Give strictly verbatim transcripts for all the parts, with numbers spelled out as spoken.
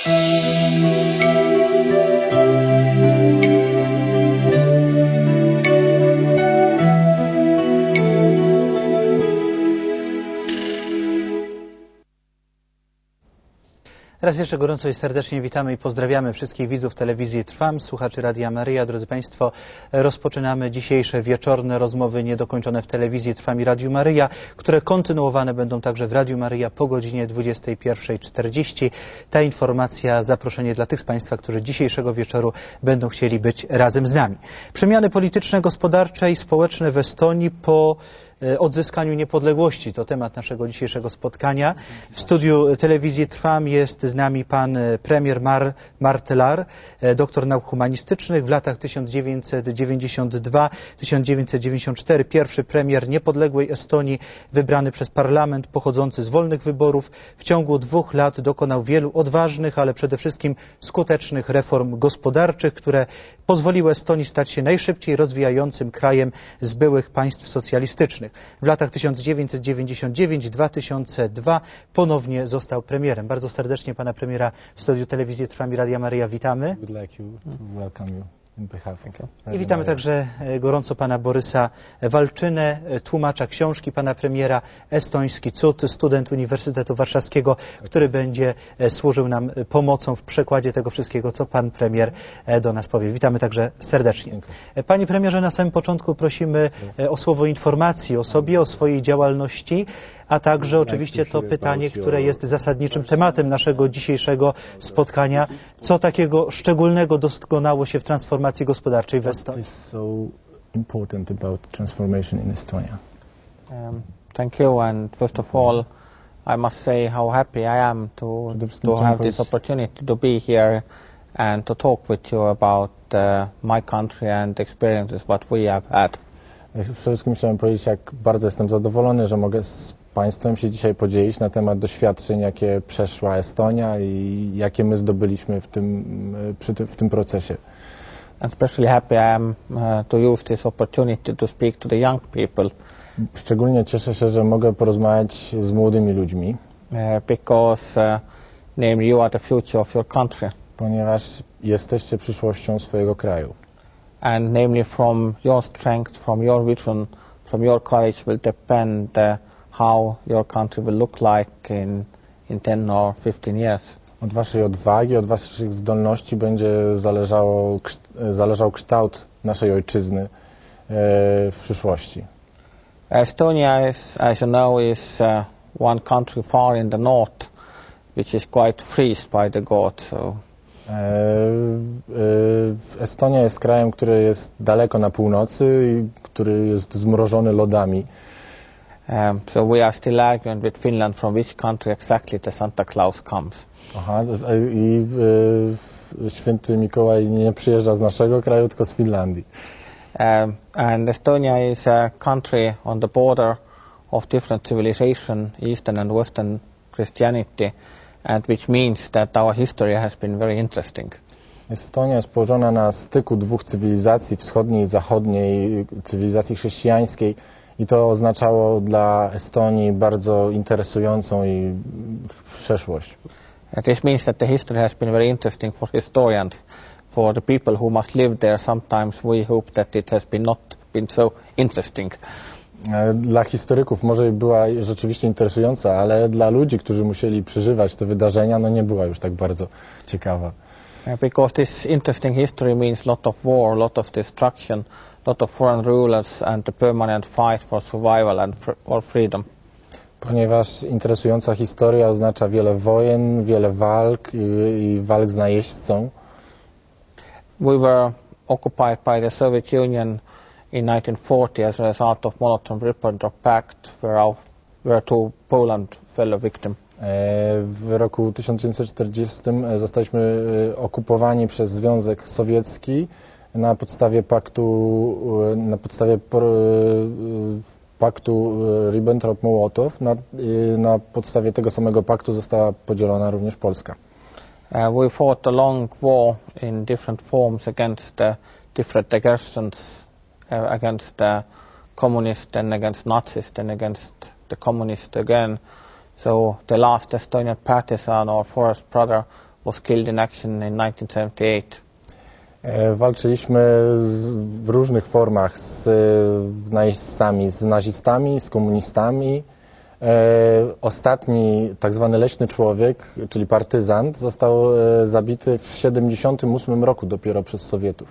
Raz jeszcze gorąco i serdecznie witamy i pozdrawiamy wszystkich widzów telewizji Trwam, słuchaczy Radia Maryja. Drodzy Państwo, rozpoczynamy dzisiejsze wieczorne rozmowy niedokończone w telewizji Trwam i Radiu Maryja, które kontynuowane będą także w Radiu Maryja po godzinie dwudziestej pierwszej czterdzieści. Ta informacja, zaproszenie dla tych z Państwa, którzy dzisiejszego wieczoru będą chcieli być razem z nami. Przemiany polityczne, gospodarcze i społeczne w Estonii po odzyskaniu niepodległości. To temat naszego dzisiejszego spotkania. W studiu telewizji Trwam jest z nami pan premier Mar Martelar, doktor nauk humanistycznych, w latach tysiąc dziewięćset dziewięćdziesiąt dwa do tysiąc dziewięćset dziewięćdziesiąt cztery, pierwszy premier niepodległej Estonii, wybrany przez parlament, pochodzący z wolnych wyborów. W ciągu dwóch lat dokonał wielu odważnych, ale przede wszystkim skutecznych reform gospodarczych, które pozwoliły Estonii stać się najszybciej rozwijającym krajem z byłych państw socjalistycznych. W latach tysiąc dziewięćset dziewięćdziesiąt dziewięć do dwa tysiące drugiego ponownie został premierem. Bardzo serdecznie pana premiera w studiu telewizji Trwam i Radia Maryja witamy. I witamy także gorąco pana Borysa Walczynę, tłumacza książki pana premiera Estoński Cud, student Uniwersytetu Warszawskiego, który będzie służył nam pomocą w przekładzie tego wszystkiego, co pan premier do nas powie. Witamy także serdecznie. Panie premierze, na samym początku prosimy o słowo informacji o sobie, o swojej działalności, a także oczywiście to pytanie, które jest zasadniczym tematem naszego dzisiejszego spotkania. Co takiego szczególnego dokonało się w transformacji gospodarczej w Estonii? Um, thank you, and first of all, I must say how happy I am to, to have this opportunity to be here and to talk with you about uh, my country and experiences what we have had. Przede wszystkim chciałem powiedzieć, jak bardzo jestem zadowolony, że mogę z Państwem się dzisiaj podzielić na temat doświadczeń, jakie przeszła Estonia i jakie my zdobyliśmy w tym, przy tym, w tym procesie. I'm especially happy I am uh, to use this opportunity to speak to the young people. Szczególnie cieszę się, że mogę porozmawiać z młodymi ludźmi. Uh, because uh, namely you are the future of your country. Ponieważ jesteście przyszłością swojego kraju. And namely from your strength, from your vision, from your courage will depend uh, how your country will look like in, in ten or fifteen years. Od waszej odwagi, od waszych zdolności będzie zależało, zależał kształt naszej ojczyzny e, w przyszłości. Estonia, is, as you know, is uh, one country far in the north, which is quite freezed by the God. So. E, e, Estonia jest krajem, który jest daleko na północy i który jest zmrożony lodami. Um, so we are still arguing with Finland from which country exactly the Santa Claus comes. Aha, i e, święty Mikołaj nie przyjeżdża z naszego kraju, tylko z Finlandii. Um, and Estonia is a country on the border of different civilization, Eastern and Western Christianity, and which means that our history has been very interesting. Estonia jest położona na styku dwóch cywilizacji, wschodniej i zachodniej, cywilizacji chrześcijańskiej, i to oznaczało dla Estonii bardzo interesującą i przeszłość. This means that the history has been very interesting for historians. For the people who must live there, sometimes we hope that it has been not been so interesting. Dla historyków może była rzeczywiście interesująca, ale dla ludzi, którzy musieli przeżywać te wydarzenia, no nie była już tak bardzo ciekawa. Because this interesting history means lot of war, lot of destruction, lot of foreign rulers and the permanent fight for survival and for freedom. Ponieważ interesująca historia oznacza wiele wojen, wiele walk i, i walk z najeźdźcą. We were occupied by the Soviet Union in nineteen forty as a result of Molotov-Ribbentrop Pact, where, our, where to Poland fell a victim. W roku tysiąc dziewięćset czterdziestym zostaliśmy okupowani przez Związek Sowiecki na podstawie paktu, na podstawie paktu Ribbentrop-Mołotow. Na, na podstawie tego samego paktu została podzielona również Polska. Uh, we fought a long war in different forms against the different aggressions, uh, against the communists and against Nazis and against the communists again. So the last Estonian partisan or forest brother was killed in action in nineteen seventy-eight. Walczyliśmy w różnych formach z najeźdźcami, z nazistami, z komunistami. Ostatni tak zwany leśny człowiek, czyli partyzant, został zabity w siedemdziesiątym ósmym roku dopiero przez Sowietów.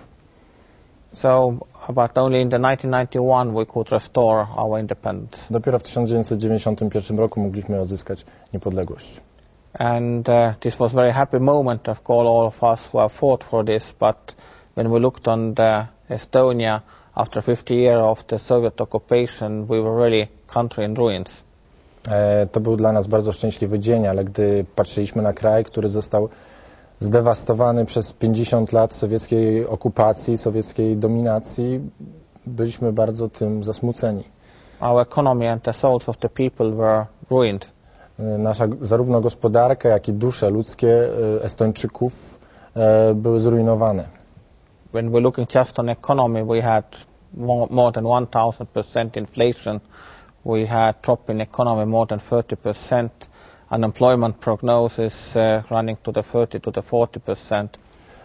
So, but only in the nineteen ninety-one we could restore our independence. Dopiero w tysiąc dziewięćset dziewięćdziesiątym pierwszym roku mogliśmy odzyskać niepodległość. And uh, this was a very happy moment, of course, all of us who have fought for this, but when we looked on the Estonia after fifty years of the Soviet occupation, we were really country in ruins. E, to był dla nas bardzo szczęśliwy dzień, ale gdy patrzyliśmy na kraj, który został zdewastowany przez pięćdziesiąt lat sowieckiej okupacji, sowieckiej dominacji, byliśmy bardzo tym zasmuceni. Our economy and the souls of the people were ruined. Nasza zarówno gospodarka, jak i dusze ludzkie Estończyków były zrujnowane. When we're looking just on economy, we had more, more than one thousand percent inflation. We had drop in economy more than thirty percent. Unemployment prognosis uh, running to the thirty to the forty percent.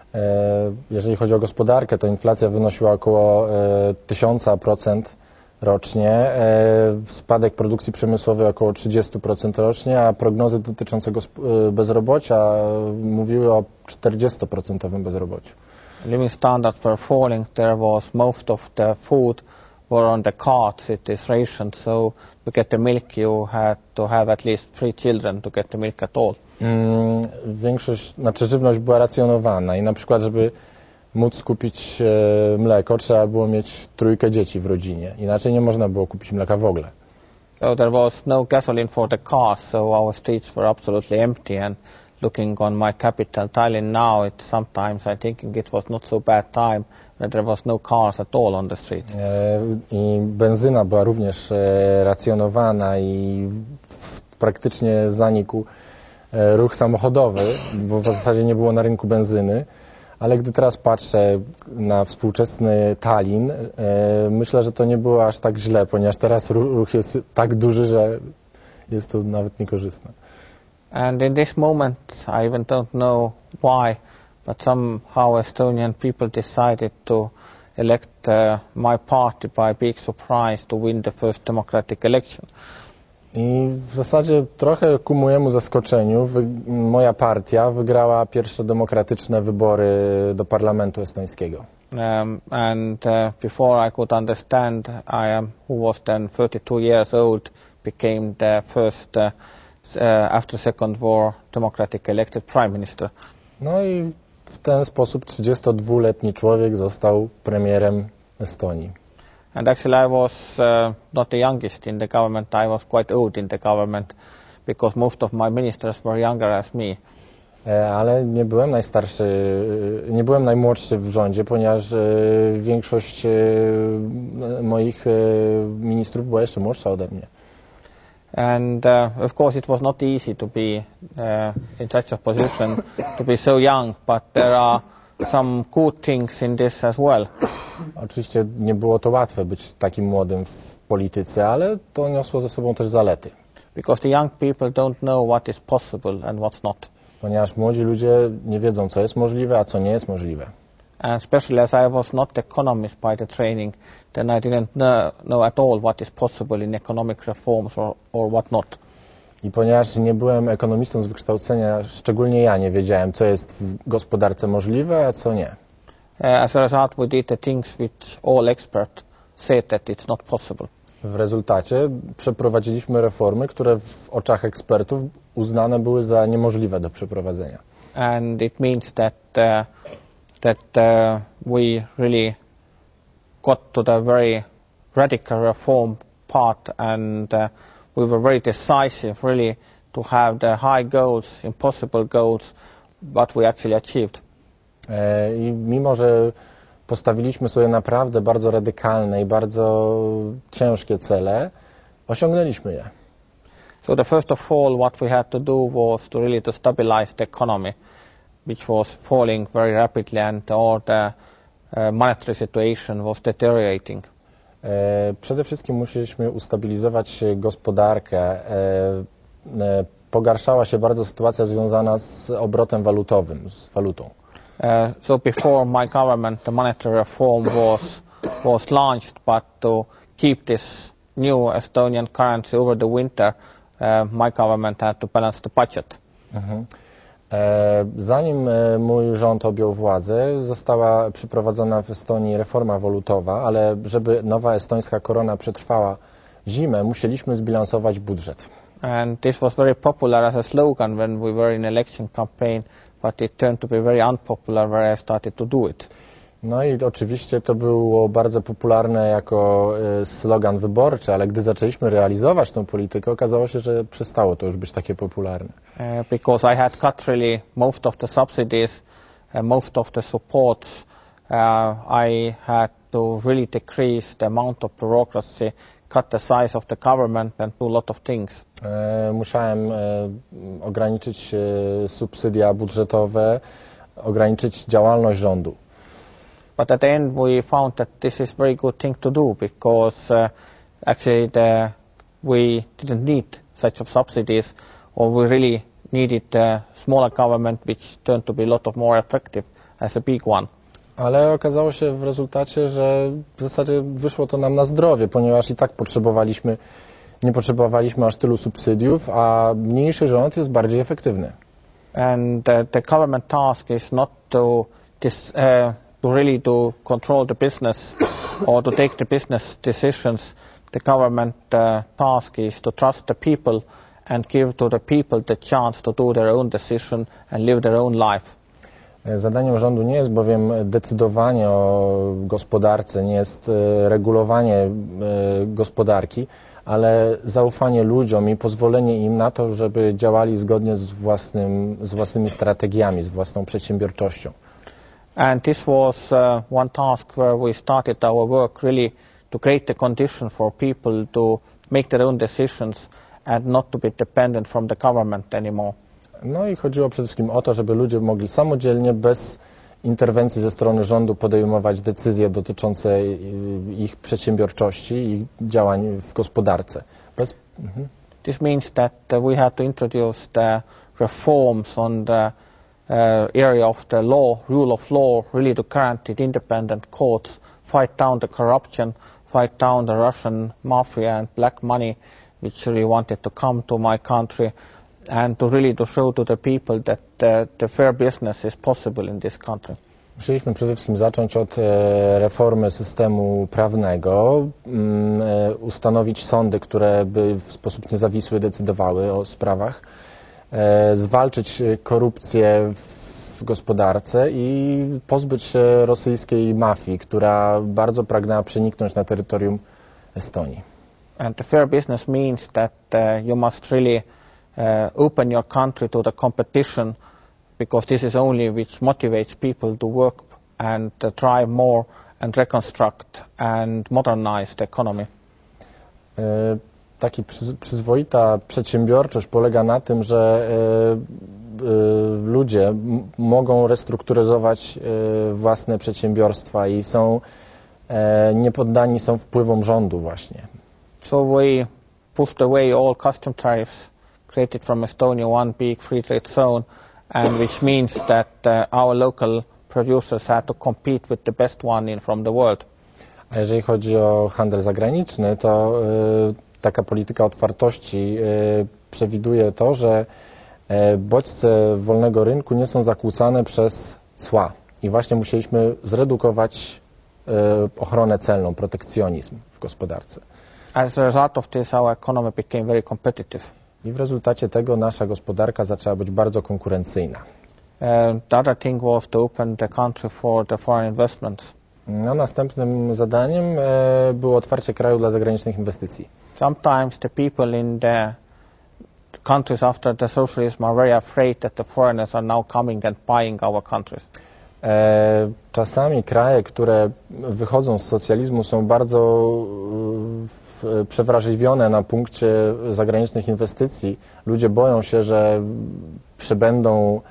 Jeżeli chodzi o gospodarkę, to inflacja wynosiła około tysiąca procent rocznie, spadek produkcji przemysłowej około trzydzieści procent rocznie, a prognozy dotyczące bezrobocia mówiły o czterdzieści procent bezrobociu. Living standards were falling. There was most of the food were on the carts, it is rationed, so to get the milk you had to have at least three children to get the milk at all. Mm, większość, znaczy żywność była racjonowana i na przykład, żeby móc kupić e, mleko, trzeba było mieć trójkę dzieci w rodzinie. Inaczej nie można było kupić mleka w ogóle. So there was no gasoline for the cars, so our streets were absolutely empty. And looking on my capital, Tallinn now, it sometimes I think it was not so bad time that there was no cars at all on the street. E, I benzyna była również e, racjonowana i praktycznie zanikł e, ruch samochodowy, bo w zasadzie nie było na rynku benzyny. Ale gdy teraz patrzę na współczesny Tallinn, e, myślę, że to nie było aż tak źle, ponieważ teraz ruch jest tak duży, że jest to nawet niekorzystne. And in this moment, I even don't know why, but somehow Estonian people decided to elect uh, my party by big surprise to win the first democratic election. I w zasadzie trochę ku mojemu zaskoczeniu wy, moja partia wygrała pierwsze demokratyczne wybory do parlamentu estońskiego. Um, and uh, before I could understand, I am, who was then thirty-two years old, became the first, uh, uh, after Second War, democratic elected prime minister. No i w ten sposób trzydziestodwuletni człowiek został premierem Estonii. And actually I was uh, not the youngest in the government, I was quite old in the government, because most of my ministers were younger as me. Ale nie byłem najstarszy, nie byłem najmłodszy w rządzie, ponieważ większość moich ministrów była jeszcze młodsza ode mnie. And uh, of course it was not easy to be uh, in such a position, to be so young, but there are some good things in this as well. Oczywiście nie było to łatwe być takim młodym w polityce, ale to niosło ze sobą też zalety. Because the young people don't know what is possible and what's not. Ponieważ młodzi ludzie nie wiedzą, co jest możliwe, a co nie jest możliwe. And especially as I was not economist by the training, then I didn't know, know at all what is possible in economic reforms or, or what not. I ponieważ nie byłem ekonomistą z wykształcenia, szczególnie ja nie wiedziałem, co jest w gospodarce możliwe, a co nie. Uh, as a result, we did the things which all experts said that it's not possible. W rezultacie przeprowadziliśmy reformy, które w oczach ekspertów uznane były za niemożliwe do przeprowadzenia. And it means that uh, that uh, we really got to the very radical reform part, and uh, we were very decisive, really, to have the high goals, impossible goals, but we actually achieved. E, I mimo, że postawiliśmy sobie naprawdę bardzo radykalne i bardzo ciężkie cele, osiągnęliśmy je. So the first of all, what we had to do was to really to stabilize the economy, which was falling very rapidly, and all the uh, monetary situation was deteriorating. E, przede wszystkim musieliśmy ustabilizować gospodarkę. E, e, pogarszała się bardzo sytuacja związana z obrotem walutowym, z walutą. Uh, so before my government, the monetary reform was was launched, but to keep this new Estonian currency over the winter, uh, my government had to balance the budget. Mhm. E, zanim e, mój rząd objął władzę, została przeprowadzona w Estonii reforma walutowa, ale żeby nowa estońska korona przetrwała zimę, musieliśmy zbilansować budżet. And this was very popular as a slogan when we were in election campaign, but it turned to be very unpopular where I started to do it. No i oczywiście to było bardzo popularne jako e, slogan wyborczy, ale gdy zaczęliśmy realizować tę politykę, okazało się, że przestało to już być takie popularne. Uh, because I had cut really most of the subsidies, uh, most of the supports. Uh, I had to really decrease the amount of bureaucracy, cut the size of the government and do a lot of things. E, musiałem e, ograniczyć e, subsydia budżetowe, ograniczyć działalność rządu. But at the end we found that this is a very good thing to do because uh, actually the, we didn't need such of subsidies, or we really needed a smaller government which turned to be a lot of more effective as a big one. Ale okazało się w rezultacie, że w zasadzie wyszło to nam na zdrowie, ponieważ i tak potrzebowaliśmy, nie potrzebowaliśmy aż tylu subsydiów, a mniejszy rząd jest bardziej efektywny. And uh, the government task is not to this, uh, to really to control the business or to take the business decisions. The government uh, task is to trust the people and give to the people the chance to do their own decision and live their own life. Zadaniem rządu nie jest bowiem decydowanie o gospodarce, nie jest regulowanie gospodarki, ale zaufanie ludziom i pozwolenie im na to, żeby działali zgodnie z, własnym, z własnymi strategiami, z własną przedsiębiorczością. And this was uh, one task where we started our work really to create the condition for people to make their own decisions and not to be dependent from the government anymore. No i chodziło przede wszystkim o to, żeby ludzie mogli samodzielnie, bez interwencji ze strony rządu podejmować decyzje dotyczące ich przedsiębiorczości i działań w gospodarce. Bez... Mhm. This means that uh, we had to introduce the reforms on the uh, area of the law, rule of law, really to guarantee the independent courts, fight down the corruption, fight down the Russian mafia and black money, which really wanted to come to my country, and to really to show to the people that the, the fair business is possible in this country. Musieliśmy przede wszystkim zacząć od e, reformy systemu prawnego, m, e, ustanowić sądy, które by w sposób niezawisły decydowały o sprawach, e, zwalczyć korupcję w gospodarce i pozbyć się rosyjskiej mafii, która bardzo pragnęła przeniknąć na terytorium Estonii. And the fair business means that uh, you must really uh, open your country to the competition, because this is only which motivates people to work and uh, try more and reconstruct and modernize the economy. E, taki przyz, przyzwoita przedsiębiorczość polega na tym, że e, e, ludzie m, mogą restrukturyzować e, własne przedsiębiorstwa i są e, niepoddani są wpływom rządu właśnie. So we pushed away all custom tariffs created from Estonia, one big free trade zone, and which means that uh, our local producers had to compete with the best one in from the world. A jeżeli chodzi o handel zagraniczny, to y, taka polityka otwartości y, przewiduje to, że y, bodźce wolnego rynku nie są zakłócane przez cła. I właśnie musieliśmy zredukować y, ochronę celną, protekcjonizm w gospodarce. As a result of this, our economy became very competitive. I w rezultacie tego nasza gospodarka zaczęła być bardzo konkurencyjna. Uh, the other thing was to open the country for the foreign investments. No, następnym zadaniem e, było otwarcie kraju dla zagranicznych inwestycji. Sometimes the people in the countries after the socialism are very afraid that the foreigners are now coming and buying our countries. E, czasami kraje, które wychodzą z socjalizmu, są bardzo e, przewrażliwione na punkcie zagranicznych inwestycji. Ludzie boją się, że przybędą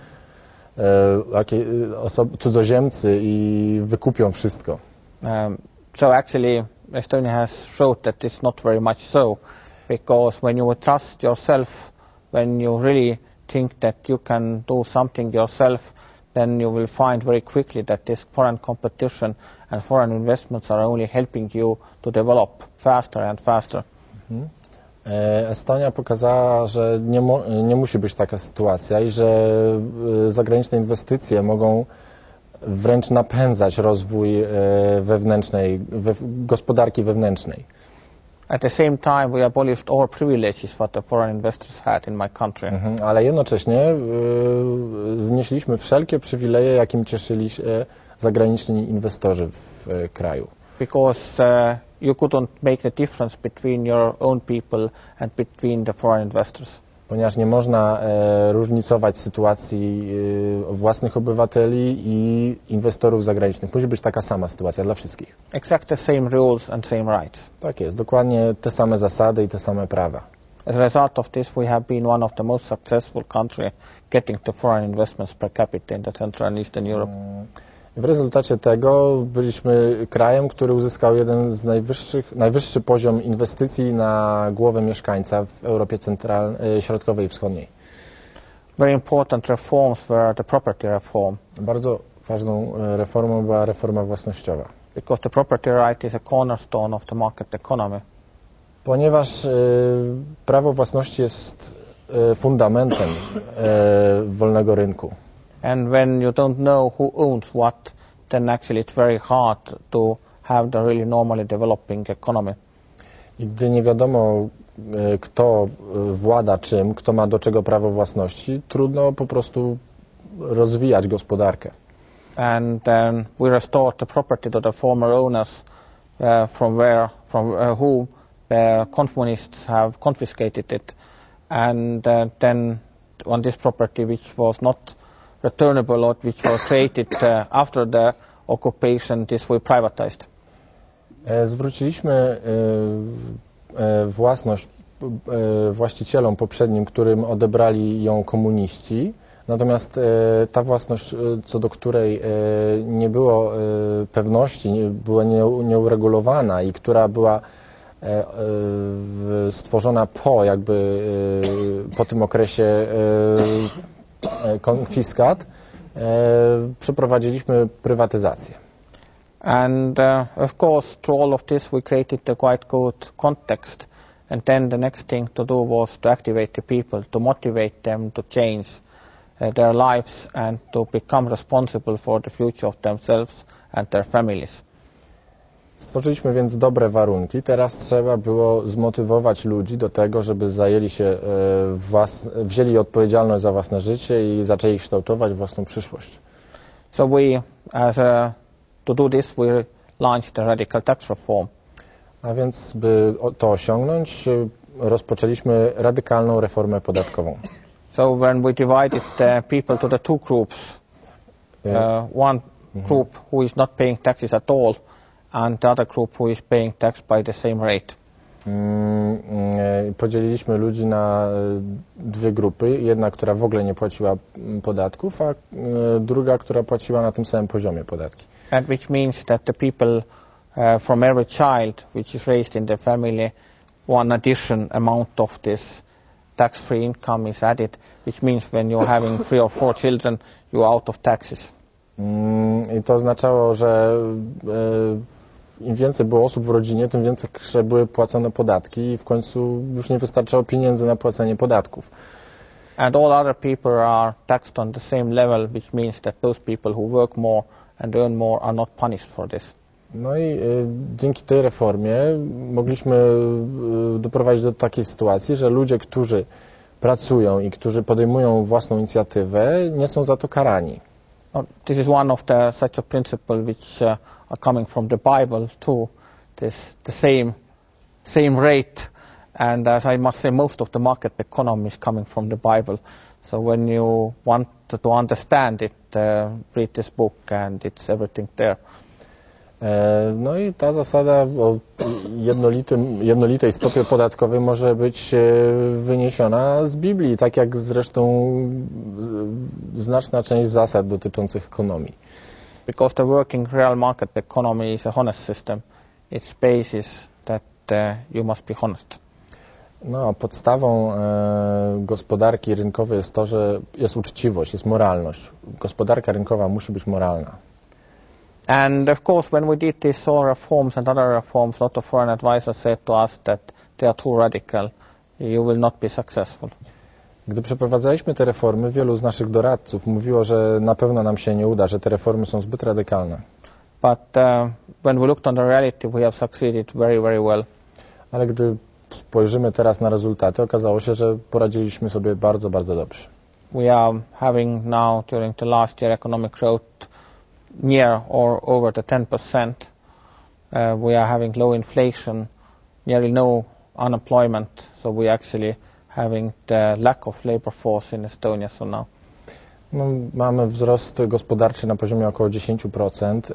e, cudzoziemcy i wykupią wszystko. Um, so actually Estonia has showed that it's not very much so, because when you trust yourself when you really think that you can do something yourself, then you will find very quickly that this foreign competition and foreign investments are only helping you to develop faster and faster. Mhm. Estonia pokazała, że nie, mo, nie musi być taka sytuacja i że zagraniczne inwestycje mogą wręcz napędzać rozwój wewnętrznej, we, gospodarki wewnętrznej. At the same time, we abolished all privileges what the foreign investors had in my country. Mhm, ale jednocześnie y, znieśliśmy wszelkie przywileje, jakim cieszyli się zagraniczni inwestorzy w y, kraju. Because uh, you couldn't make the difference between your own people and between the foreign investors. Ponieważ nie można e, różnicować sytuacji e, własnych obywateli i inwestorów zagranicznych. Musi być taka sama sytuacja dla wszystkich. Exactly the same rules and same rights. Tak jest, dokładnie te same zasady i te same prawa. As a result of this, we have been one of the most successful country getting the foreign investments per capita in the Central and Eastern Europe. W rezultacie tego byliśmy krajem, który uzyskał jeden z najwyższych, najwyższy poziom inwestycji na głowę mieszkańca w Europie Centralnej, Środkowej i Wschodniej. Very important reforms were the property reform. Bardzo ważną reformą była reforma własnościowa. Because the property right is a cornerstone of the market economy. Ponieważ y, prawo własności jest y, fundamentem y, wolnego rynku. And when you don't know who owns what, then actually it's very hard to have the really normally developing economy. I gdy nie wiadomo, y, kto y, włada czym, kto ma do czego prawo własności, trudno po prostu rozwijać gospodarkę. And um, we restored the property to the former owners uh, from where, from uh, who the communists have confiscated it, and uh, then on this property which was not returnable or which was created uh, after the occupation, this we privatized. Zwróciliśmy własność właścicielom poprzednim, którym odebrali ją komuniści, natomiast ta własność, co do której nie było pewności, nie, była nieuregulowana i która była stworzona po jakby po tym okresie konfiskat, przeprowadziliśmy prywatyzację. And uh, of course, through all of this, we created a quite good context. And then the next thing to do was to activate the people, to motivate them to change uh, their lives and to become responsible for the future of themselves and their families. Stworzyliśmy więc dobre warunki. Teraz trzeba było zmotywować ludzi do tego, żeby zajęli się, włas... wzięli odpowiedzialność za własne życie i zaczęli kształtować własną przyszłość. So we, as a, to do this, we launched the radical tax reform. A więc, by to osiągnąć, rozpoczęliśmy radykalną reformę podatkową. So when we divided the people to the two groups, uh, one group who is not paying taxes at all, and the other group who is paying tax by the same rate. Podzieliliśmy ludzi na dwie grupy. Jedna, która w ogóle nie płaciła podatków, a druga, która płaciła na tym samym poziomie podatki. And which means that the people uh, from every child which is raised in the family, one addition amount of this tax-free income is added, which means when you're having three or four children, you're out of taxes. I to oznaczało, że im więcej było osób w rodzinie, tym więcej były płacone podatki i w końcu już nie wystarczało pieniędzy na płacenie podatków. And all other people are taxed on the same level, which means that those people who work more and earn more are not punished for this. No i y, dzięki tej reformie mogliśmy y, doprowadzić do takiej sytuacji, że ludzie, którzy pracują i którzy podejmują własną inicjatywę, nie są za to karani. This is one of the such a principle which uh, are coming from the Bible too. This the same same rate, and as I must say, most of the market economy is coming from the Bible. So when you want to understand it, uh, read this book, and it's everything there. No i ta zasada o jednolitym, jednolitej stopie podatkowej może być wyniesiona z Biblii, tak jak zresztą znaczna część zasad dotyczących ekonomii. Because the working real market economy is a honest system. Its base is that uh, you must be honest. No, podstawą e, gospodarki rynkowej jest to, że jest uczciwość, jest moralność. Gospodarka rynkowa musi być moralna. And of course, when we did these soil reforms and other reforms, a lot of foreign advisors said to us that they are too radical. You will not be successful. Gdy przeprowadzaliśmy te reformy, wielu z naszych doradców mówiło, że na pewno nam się nie uda, że te reformy są zbyt radykalne. But uh, when we looked on the reality, we have succeeded very, very well. Ale gdy spojrzymy teraz na rezultaty, okazało się, że poradziliśmy sobie bardzo, bardzo dobrze. We are having now, during the last year, economic growth near or over the ten percent. Uh, we are having low inflation, nearly no unemployment, so we actually having the lack of labor force in Estonia so now. No, mamy wzrost gospodarczy na poziomie około dziesięć procent. Yy,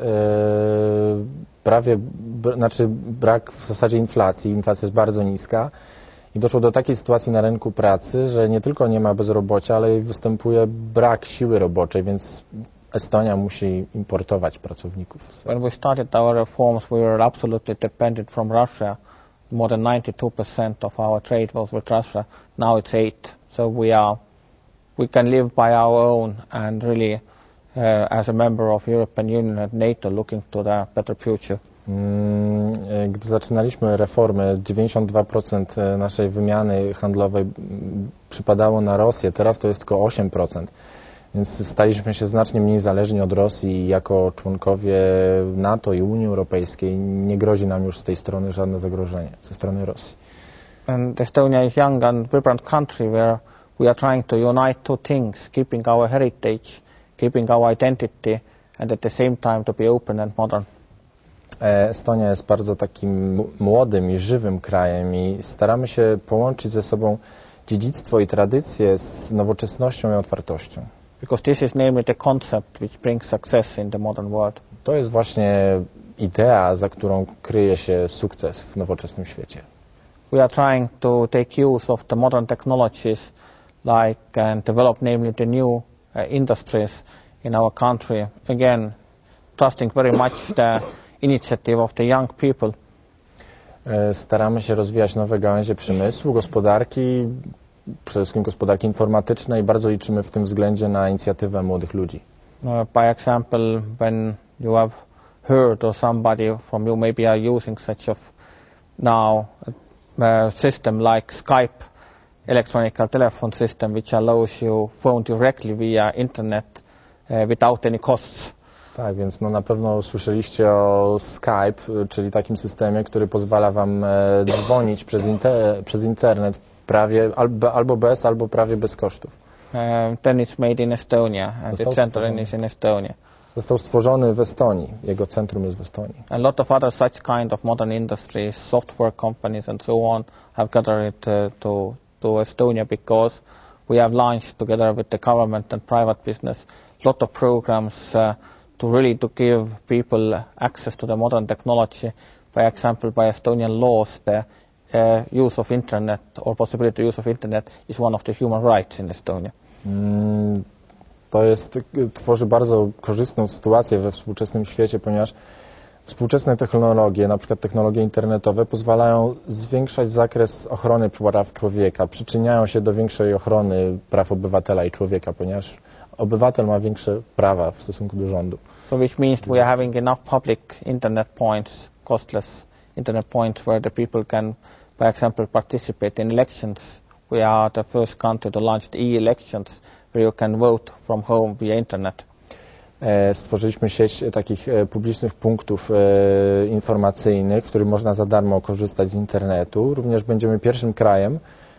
prawie, b, znaczy brak w zasadzie inflacji. Inflacja jest bardzo niska i doszło do takiej sytuacji na rynku pracy, że nie tylko nie ma bezrobocia, ale i występuje brak siły roboczej, więc Estonia musi importować pracowników. When we started our reforms, we were absolutely dependent from Russia. More than ninety-two percent of our trade was with Russia. Now it's eight. So we are, we can live by our own and really, uh, as a member of European Union and NATO, looking to the better future. Gdy zaczynaliśmy reformy, dziewięćdziesiąt dwa procent naszej wymiany handlowej przypadało na Rosję. Teraz to jest tylko osiem procent. Więc staliśmy się znacznie mniej zależni od Rosji i jako członkowie NATO i Unii Europejskiej nie grozi nam już z tej strony żadne zagrożenie ze strony Rosji. And Estonia is young and vibrant country where we are trying to unite two things, keeping our heritage, keeping our identity and at the same time to be open and modern. Estonia jest bardzo takim młodym i żywym krajem i staramy się połączyć ze sobą dziedzictwo i tradycje z nowoczesnością i otwartością. Because this is namely the concept which brings success in the modern world. To jest właśnie idea, za którą kryje się sukces w nowoczesnym świecie. We are trying to take use of the modern technologies like and develop namely the new uh, industries in our country. Again, trusting very much the initiative of the young people. Staramy się rozwijać nowe gałęzie przemysłu, gospodarki, przede wszystkim gospodarki informatycznej i bardzo liczymy w tym względzie na inicjatywę młodych ludzi. Uh, by example, when you have heard or somebody from you maybe are using such of now a system like Skype, electronic telephone system which allows you phone directly via internet uh, without any costs. Tak, więc no na pewno słyszeliście o Skype, czyli takim systemie, który pozwala wam e, dzwonić przez, inter, przez internet prawie albo, albo bez, albo prawie bez kosztów. Uh, then it's made in Estonia and the center is in Estonia. Został stworzony w Estonii. Jego centrum jest w Estonii. A lot of other such kind of modern industries, software companies and so on have gathered uh, to, to Estonia because we have launched together with the government and private business a lot of programs uh, to really to give people access to the modern technology. By example, by Estonian laws, the uh, use of internet or possibility to use of internet is one of the human rights in Estonia. Mm, to jest, tworzy bardzo korzystną sytuację we współczesnym świecie, ponieważ współczesne technologie, na przykład technologie internetowe, pozwalają zwiększać zakres ochrony praw człowieka, przyczyniają się do większej ochrony praw obywatela i człowieka, ponieważ obywatel ma większe prawa w stosunku do rządu. So which means we are having enough public internet points, costless internet points where the people can, by example, participate in elections. We are the first country to launch the e-elections where you can vote from home via internet. Stworzyliśmy sieć takich publicznych punktów e, informacyjnych, w których można za darmo korzystać z internetu. Również będziemy pierwszym krajem,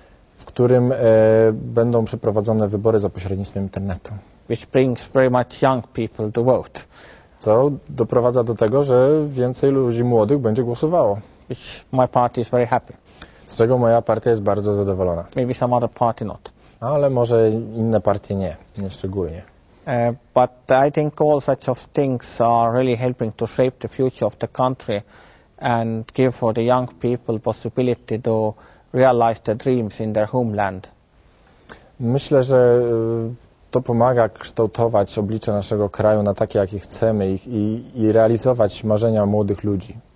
w którym e, będą przeprowadzone wybory za pośrednictwem internetu. Which brings very much young people to vote. Co doprowadza do tego, że więcej ludzi młodych będzie głosowało. Which my party is very happy. Z czego moja partia jest bardzo zadowolona. Maybe some other party not. Ale może inne partie nie, nie szczególnie. Uh, but I think all such of things are really helping to shape the future of the country and give for the young people possibility to realize their dreams in their homeland. Myślę, że to pomaga kształtować oblicze naszego kraju na takie, jakie chcemy i, i, i realizować marzenia młodych ludzi.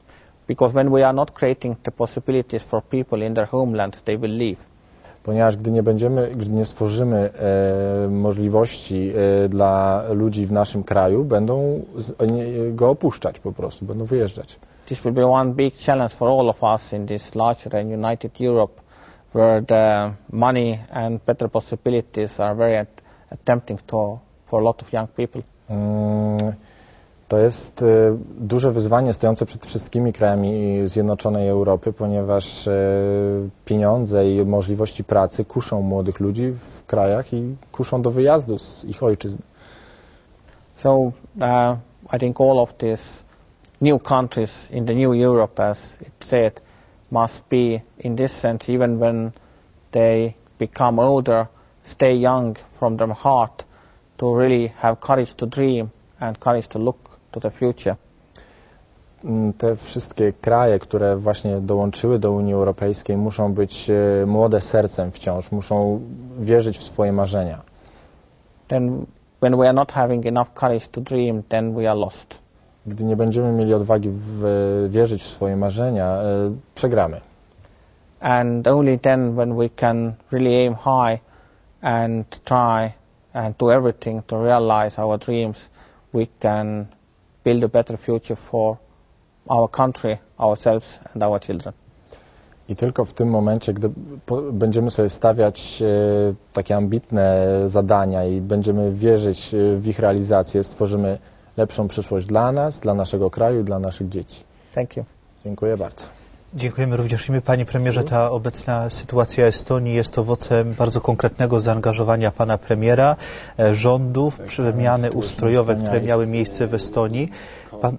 Because when we are not creating the possibilities for people in their homelands, they will leave. Ponieważ gdy nie będziemy, gdy nie stworzymy e, możliwości e, dla ludzi w naszym kraju, będą z, nie, go opuszczać po prostu, będą wyjeżdżać. This will be one big challenge for all of us in this larger and united Europe, where the money and better possibilities are very at, tempting to, for a lot of young people. Mm, to jest e, duże wyzwanie stojące przed wszystkimi krajami Zjednoczonej Europy, ponieważ e, pieniądze i możliwości pracy kuszą młodych ludzi w krajach i kuszą do wyjazdu z ich ojczyzn. So uh, I think all of these new countries in the new Europe, as it said, must be in this sense, even when they become older, stay young from their heart, to really have courage to dream and courage to look to the future. Te wszystkie kraje, które właśnie dołączyły do Unii Europejskiej, muszą być młode sercem wciąż, muszą wierzyć w swoje marzenia. Then when we are not having enough courage to dream, then we are lost. Gdy nie będziemy mieli odwagi w, wierzyć w swoje marzenia, przegramy. And only then when we can really aim high and try and do everything to realize our dreams, we can build a better future for our country, ourselves and our children. I tylko w tym momencie, gdy po, będziemy sobie stawiać e, takie ambitne zadania i będziemy wierzyć w ich realizację, stworzymy lepszą przyszłość dla nas, dla naszego kraju, dla naszych dzieci. Thank you. Dziękuję bardzo. Dziękujemy również i my, panie premierze. Ta obecna sytuacja Estonii jest owocem bardzo konkretnego zaangażowania pana premiera, rządów, przemiany ustrojowe, które miały miejsce w Estonii. Pan...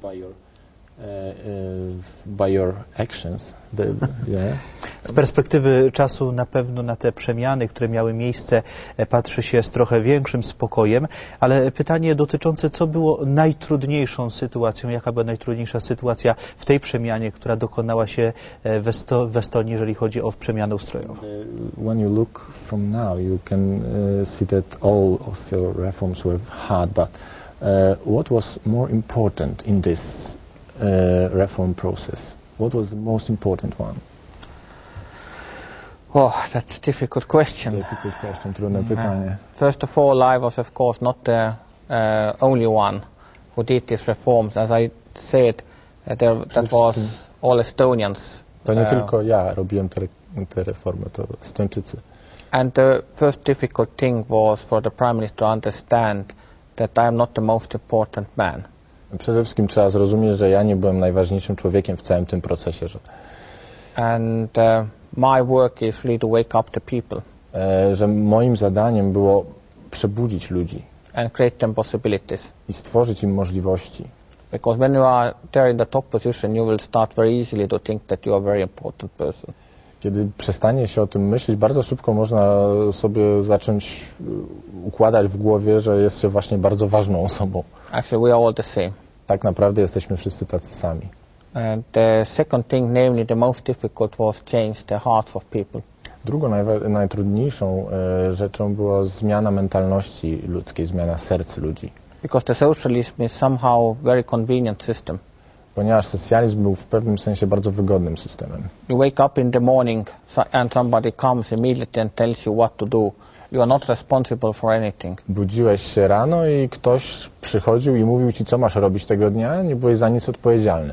By your actions. The, yeah. Z perspektywy czasu na pewno na te przemiany, które miały miejsce, patrzy się z trochę większym spokojem, ale pytanie dotyczące, co było najtrudniejszą sytuacją, jaka była najtrudniejsza sytuacja w tej przemianie, która dokonała się w, Esto w Estonii, jeżeli chodzi o przemianę ustrojową. When you look from now, you can uh, see that all of your reforms were hard, but uh, what was more important in this Uh, reform process? What was the most important one? Oh, that's a difficult question. Difficult question, trudne pytanie. Uh, first of all, I was of course not the uh, only one who did these reforms. As I said, uh, there, that was all Estonians. To nie uh, tylko ja robiłem te, te reformy, to Estończycy. And the first difficult thing was for the Prime Minister to understand that I am not the most important man. Przede wszystkim trzeba zrozumieć, że ja nie byłem najważniejszym człowiekiem w całym tym procesie. Że And uh, my work is really to wake up the people. E, że moim zadaniem było przebudzić ludzi. And create them possibilities. I stworzyć im możliwości. Because when you are there in the top position, you will start very easily to think that you are a very important person. Kiedy przestanie się o tym myśleć, bardzo szybko można sobie zacząć układać w głowie, że jest się właśnie bardzo ważną osobą. Actually, we are all the same. Tak naprawdę jesteśmy wszyscy tacy sami. And the second thing, namely the most difficult, was change the hearts of people. Drugą najwa- najtrudniejszą e, rzeczą była zmiana mentalności ludzkiej, zmiana serc ludzi. Because the socialism is somehow very convenient system. Ponieważ socjalizm był w pewnym sensie bardzo wygodnym systemem. You wake up in the morning and somebody comes immediately and tells you what to do. You are not responsible for anything. Budziłeś się rano i ktoś przychodził i mówił ci, co masz robić tego dnia, nie byłeś za nic odpowiedzialny.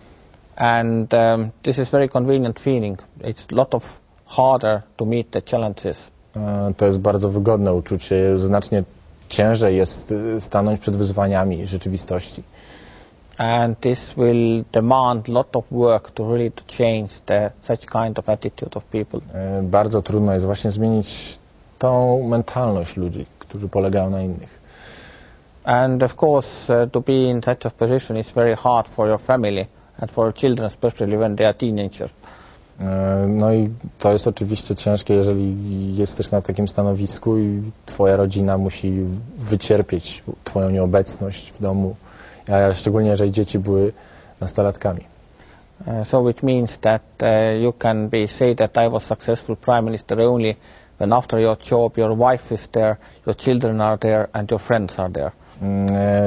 And um, this is very convenient feeling. It's a lot of harder to meet the challenges. E, to jest bardzo wygodne uczucie. Znacznie ciężej jest stanąć przed wyzwaniami rzeczywistości. And this will demand a lot of work to really to change the such kind of attitude of people. E, bardzo trudno jest właśnie zmienić tą mentalność ludzi, którzy polegają na innych. And of course, uh, to be in such a position is very hard for your family and for your children, especially when they are teenagers. E, no i to jest oczywiście ciężkie, jeżeli jesteś na takim stanowisku i twoja rodzina musi wycierpieć twoją nieobecność w domu, a szczególnie jeżeli dzieci były nastolatkami. Uh, so it means that uh, you can be say that I was successful prime minister only when after your job your wife is there, your children are there and your friends are there. E,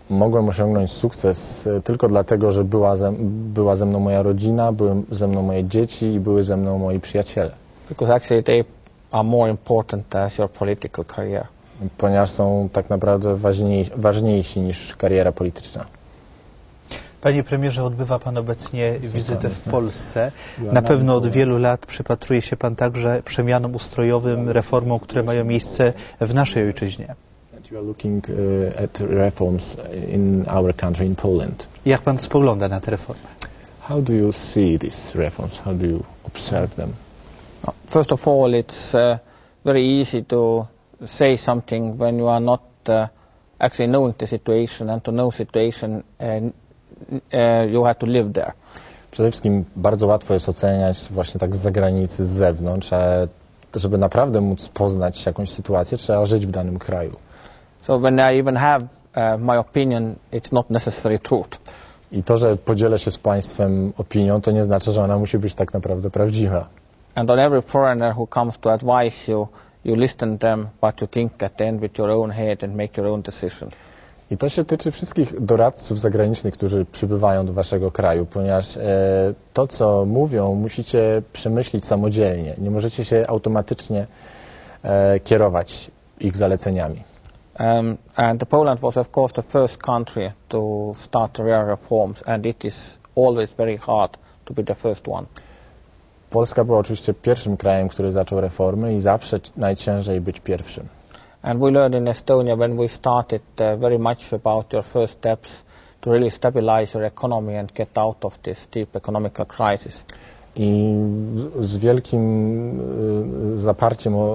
mogłem osiągnąć sukces tylko dlatego, że była ze, była ze mną moja rodzina, były ze mną moje dzieci i były ze mną moi przyjaciele. Because actually they are more important as your political career. Ponieważ są tak naprawdę ważniej, ważniejsi niż kariera polityczna. Panie premierze, odbywa Pan obecnie wizytę w Polsce. Na pewno od wielu lat przypatruje się Pan także przemianom ustrojowym, reformom, które mają miejsce w naszej ojczyźnie. You are looking uh, at reforms in our country, in Poland. Jak Pan spogląda na te reformy? How do you see these reforms? How do you observe them? First of all, it's uh, very easy to say something when you are not uh, actually knowing the situation, and to know situation uh, uh, you have to live there. Przede wszystkim bardzo łatwo jest oceniać właśnie tak z zagranicy, z zewnątrz, a żeby naprawdę móc poznać jakąś sytuację, trzeba żyć w danym kraju. So when I even have uh, my opinion, it's not necessarily truth. I to, że podzielę się z państwem opinią, to nie znaczy, że ona musi być tak naprawdę prawdziwa. And on every foreigner who comes to advise you, you listen to them, but you think at the end with your own head and make your own decision. I to się tyczy wszystkich doradców zagranicznych, którzy przybywają do waszego kraju, ponieważ e, to, co mówią, musicie przemyśleć samodzielnie. Nie możecie się automatycznie e, kierować ich zaleceniami. Um, and Poland was, of course, the first country to start real reforms, and it is always very hard to be the first one. Polska była oczywiście pierwszym krajem, który zaczął reformy i zawsze najciężej być pierwszym. And we learned in Estonia when we started uh, very much about your first steps to really stabilize your economy and get out of this deep economical crisis. I z wielkim y, zaparciem o,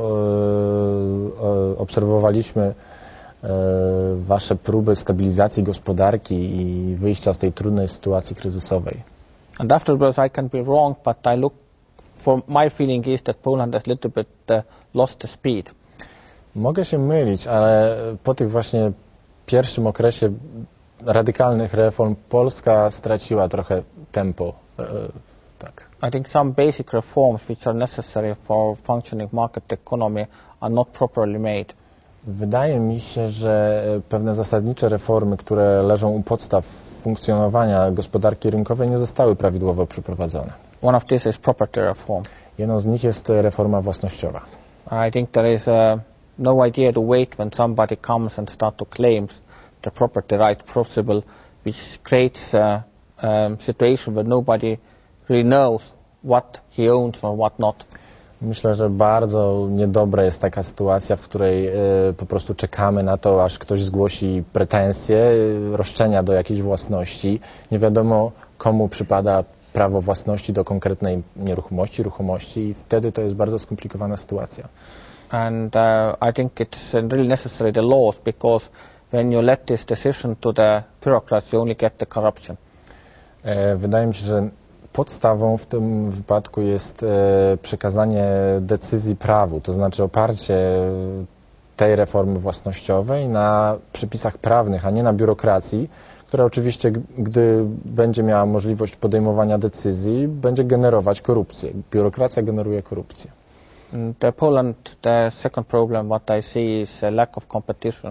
o, obserwowaliśmy y, wasze próby stabilizacji gospodarki i wyjścia z tej trudnej sytuacji kryzysowej. And afterwards I can be wrong, but I look for my feeling is that Poland has a little bit uh, lost the speed. Mogę się mylić, ale po tych właśnie pierwszym okresie radykalnych reform Polska straciła trochę tempo. E, tak. I think some basic reforms which are necessary for functioning market economy are not properly made. Wydaje mi się, że pewne zasadnicze reformy, które leżą u podstaw funkcjonowania gospodarki rynkowej, nie zostały prawidłowo przeprowadzone. One of these is property reform. Jedną z nich jest reforma własnościowa. I think there is a no idea to wait when somebody comes and start to claim the property rights possible, which creates a um, situation where nobody really knows what he owns or what not. Myślę, że bardzo niedobra jest taka sytuacja, w której y, po prostu czekamy na to, aż ktoś zgłosi pretensje, y, roszczenia do jakiejś własności. Nie wiadomo, komu przypada prawo własności do konkretnej nieruchomości, ruchomości i wtedy to jest bardzo skomplikowana sytuacja. And uh, I think it's really necessary the laws, because when you let this decision to the bureaucrats, you only get the corruption. E, wydaje mi się, że podstawą w tym wypadku jest e, przekazanie decyzji prawu, to znaczy oparcie tej reformy własnościowej na przepisach prawnych, a nie na biurokracji, która oczywiście, gdy będzie miała możliwość podejmowania decyzji, będzie generować korupcję. Biurokracja generuje korupcję. The Poland, the second problem what I see is a lack of competition.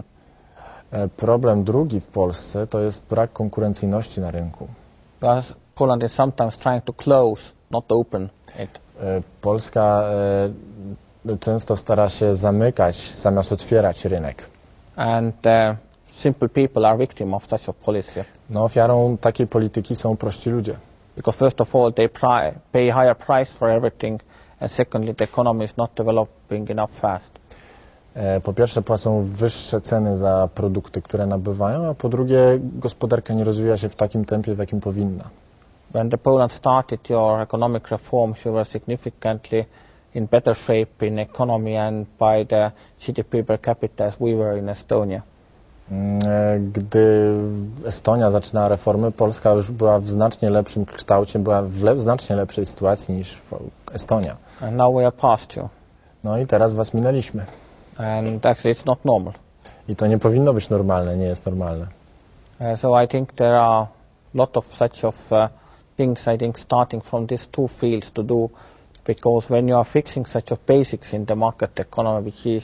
Problem drugi w Polsce to jest brak konkurencyjności na rynku. Because Poland is sometimes trying to close, not open it. Polska e, często stara się zamykać zamiast otwierać rynek. And uh, simple people are victim of such a policy. No, ofiarą takiej polityki są prości ludzie. Because first of all they pay higher price for everything, and secondly the economy is not developing enough fast. Po pierwsze płacą wyższe ceny za produkty, które nabywają, a po drugie gospodarka nie rozwija się w takim tempie, w jakim powinna. When the Poland started your economic reforms, you were significantly in better shape in economy and by the G D P per capita as we were in Estonia. Gdy Estonia zaczynała reformy, Polska już była w znacznie lepszym kształcie, była w le- znacznie lepszej sytuacji niż Estonia. And now we are past you. No i teraz was minęliśmy. And actually it's not normal. I to nie powinno być normalne, nie jest normalne. Uh, so I think there are a lot of such of uh, things, I think, starting from these two fields to do, because when you are fixing such of basics in the market economy, which is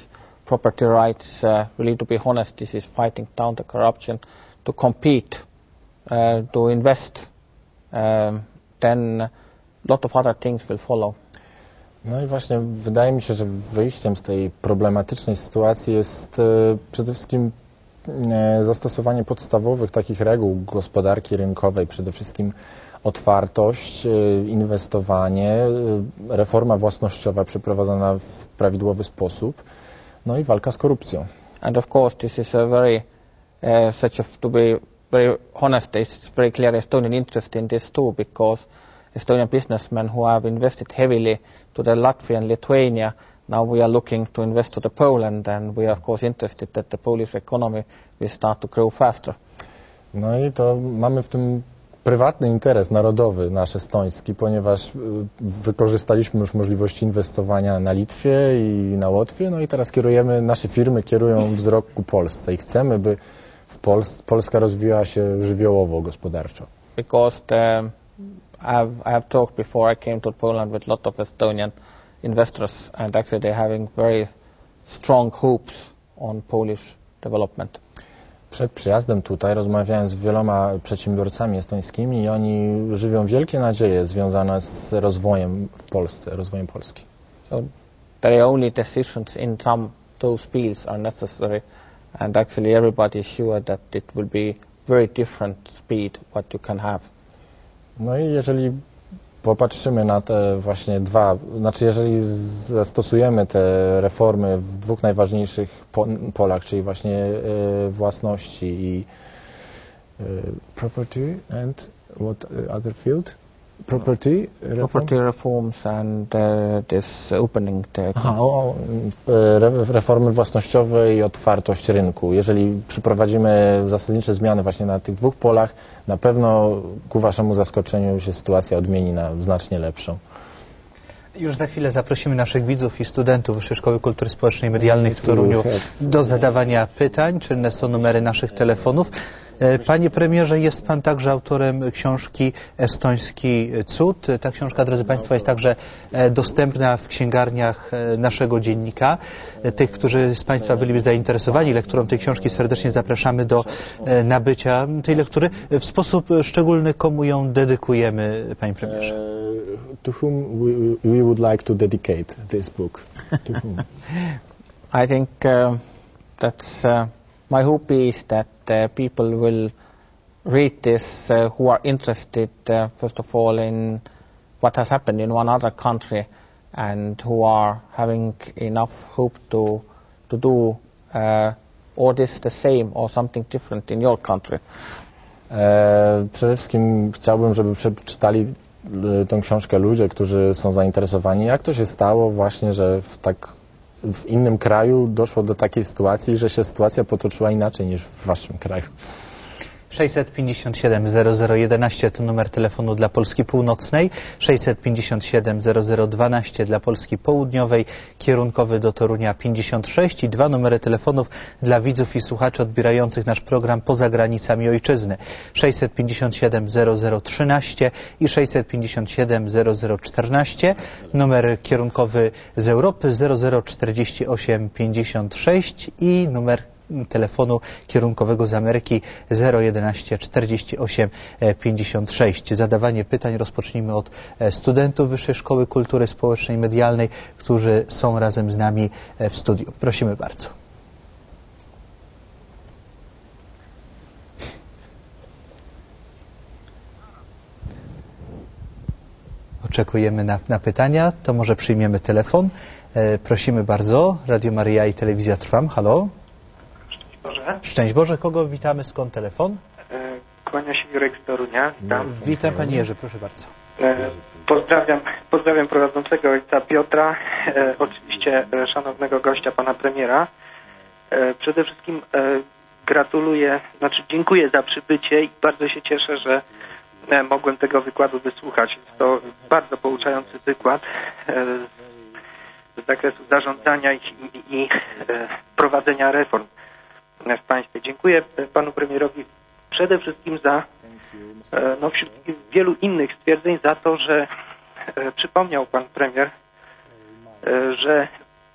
property rights, uh, really to be honest, this is fighting down the corruption, to compete, uh, to invest, um, then a lot of other things will follow. No i właśnie wydaje mi się, że wyjściem z tej problematycznej sytuacji jest e, przede wszystkim e, zastosowanie podstawowych takich reguł gospodarki rynkowej, przede wszystkim otwartość, e, inwestowanie, e, reforma własnościowa przeprowadzona w prawidłowy sposób, no i walka z korupcją. And of course this is a very, uh, such a, to be very honest, it's very clear Estonian interest in this too, because Estonian businessmen who have invested heavily to the Latvia and Lithuania, now we are looking to invest to the Poland, and we are of course interested that the Polish economy will start to grow faster. No i to mamy w tym prywatny interes narodowy nasz estoński, ponieważ wykorzystaliśmy już możliwości inwestowania na Litwie i na Łotwie, no i teraz kierujemy, nasze firmy kierują wzrok ku Polsce i chcemy, by w Pols Polska rozwijała się żywiołowo, gospodarczo. Because the, I've, I have talked before I came to Poland with a lot of Estonian investors, and actually they're having very strong hopes on Polish development. Przed przyjazdem tutaj rozmawiałem z wieloma przedsiębiorcami estońskimi i oni żywią wielkie nadzieje związane z rozwojem w Polsce, rozwojem Polski. So there are only decisions in some those fields are necessary, and actually everybody is sure that it will be very different speed what you can have. No i jeżeli popatrzymy na te właśnie dwa, znaczy jeżeli zastosujemy te reformy w dwóch najważniejszych po, polach, czyli właśnie e, własności i e, property and what other field? Property, reform? Property reforms and uh, this opening the Aha, o, re, reformy własnościowe i otwartość rynku. Jeżeli przeprowadzimy zasadnicze zmiany właśnie na tych dwóch polach, na pewno ku waszemu zaskoczeniu się sytuacja odmieni na znacznie lepszą. Już za chwilę zaprosimy naszych widzów i studentów Wyższej Szkoły Kultury Społecznej i Medialnej w Toruniu do zadawania pytań. Czynne są numery naszych telefonów. Panie premierze, jest pan także autorem książki Estoński Cud. Ta książka, drodzy państwo, jest także dostępna w księgarniach naszego dziennika. Tych, którzy z państwa byliby zainteresowani lekturą tej książki, serdecznie zapraszamy do nabycia tej lektury. W sposób szczególny komu ją dedykujemy, panie premierze? Uh, to whom we, we would like to dedicate this book? To whom? I think uh, that's uh, my hope is that uh, people will read this uh, who are interested uh, first of all in what has happened in one other country, and who are having enough hope to to do uh, all this the same or something different in your country. E, przede wszystkim chciałbym, żeby przeczytali tę książkę ludzie, którzy są zainteresowani. Jak to się stało właśnie, że w tak w innym kraju doszło do takiej sytuacji, że się sytuacja potoczyła inaczej niż w waszym kraju? sześćset pięćdziesiąt siedem zero zero jedenaście to numer telefonu dla Polski Północnej, sześćset pięćdziesiąt siedem zero zero dwanaście dla Polski Południowej, kierunkowy do Torunia pięćdziesiąt sześć i dwa numery telefonów dla widzów i słuchaczy odbierających nasz program poza granicami ojczyzny, sześćset pięćdziesiąt siedem zero zero trzynaście i sześćset pięćdziesiąt siedem zero zero czternaście, numer kierunkowy z Europy zero zero czterdzieści osiem pięćdziesiąt sześć i numer telefonu kierunkowego z Ameryki zero jedenaście czterdzieści osiem pięćdziesiąt sześć. Zadawanie pytań rozpocznijmy od studentów Wyższej Szkoły Kultury Społecznej i Medialnej, którzy są razem z nami w studiu. Prosimy bardzo. Oczekujemy na, na pytania, to może przyjmiemy telefon. E, prosimy bardzo. Radio Maryja i Telewizja Trwam. Halo. Boże. Szczęść Boże, kogo witamy, skąd telefon? Kłania się Jurek z Torunia. Witam. Witam Panie Jerzy, proszę bardzo. Pozdrawiam, pozdrawiam prowadzącego ojca Piotra, e, oczywiście szanownego gościa pana premiera. E, przede wszystkim e, gratuluję, znaczy dziękuję za przybycie i bardzo się cieszę, że e, mogłem tego wykładu wysłuchać. Jest to bardzo pouczający wykład e, z zakresu zarządzania i, i, i e, prowadzenia reform w państwie. Dziękuję panu premierowi przede wszystkim za, no wśród wielu innych stwierdzeń, za to, że przypomniał pan premier, że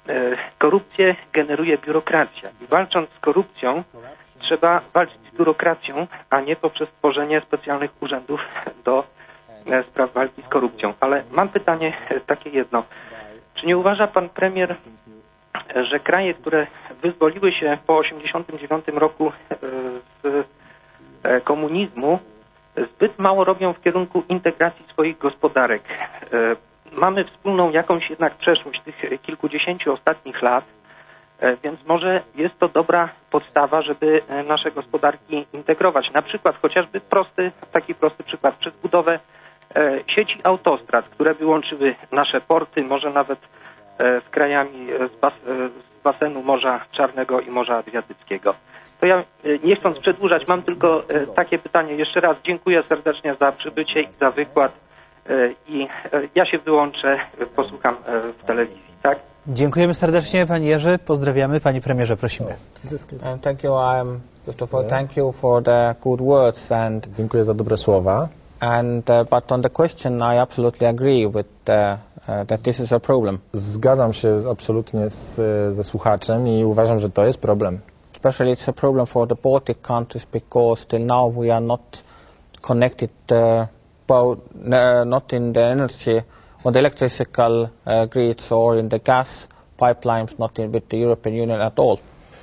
korupcję generuje biurokracja i walcząc z korupcją trzeba walczyć z biurokracją, a nie poprzez tworzenie specjalnych urzędów do spraw walki z korupcją. Ale mam pytanie takie jedno. Czy nie uważa pan premier, że kraje, które wyzwoliły się po osiemdziesiątym dziewiątym roku z komunizmu, zbyt mało robią w kierunku integracji swoich gospodarek? Mamy wspólną jakąś jednak przeszłość tych kilkudziesięciu ostatnich lat, więc może jest to dobra podstawa, żeby nasze gospodarki integrować. Na przykład chociażby prosty, taki prosty przykład, przez budowę sieci autostrad, które by łączyły nasze porty, może nawet z krajami z, bas z basenu Morza Czarnego i Morza Adriatyckiego. To ja, nie chcąc przedłużać, mam tylko takie pytanie. Jeszcze raz dziękuję serdecznie za przybycie i za wykład i ja się wyłączę, posłucham w telewizji, tak? Dziękujemy serdecznie, Panie Jerzy. Pozdrawiamy. Panie premierze, prosimy. Um, thank you. Um, first of all, thank you for the good words and. Dziękuję za dobre słowa. And uh, but on the question, I absolutely agree with uh, uh, that this is a problem. Zgadzam się absolutnie z, ze słuchaczem i uważam, że to jest problem. Especially it's a problem for the Baltic countries because till now we are not connected, uh, both, uh, not in the energy or the electrical uh, grids or in the gas pipelines, not in, with the European Union at all.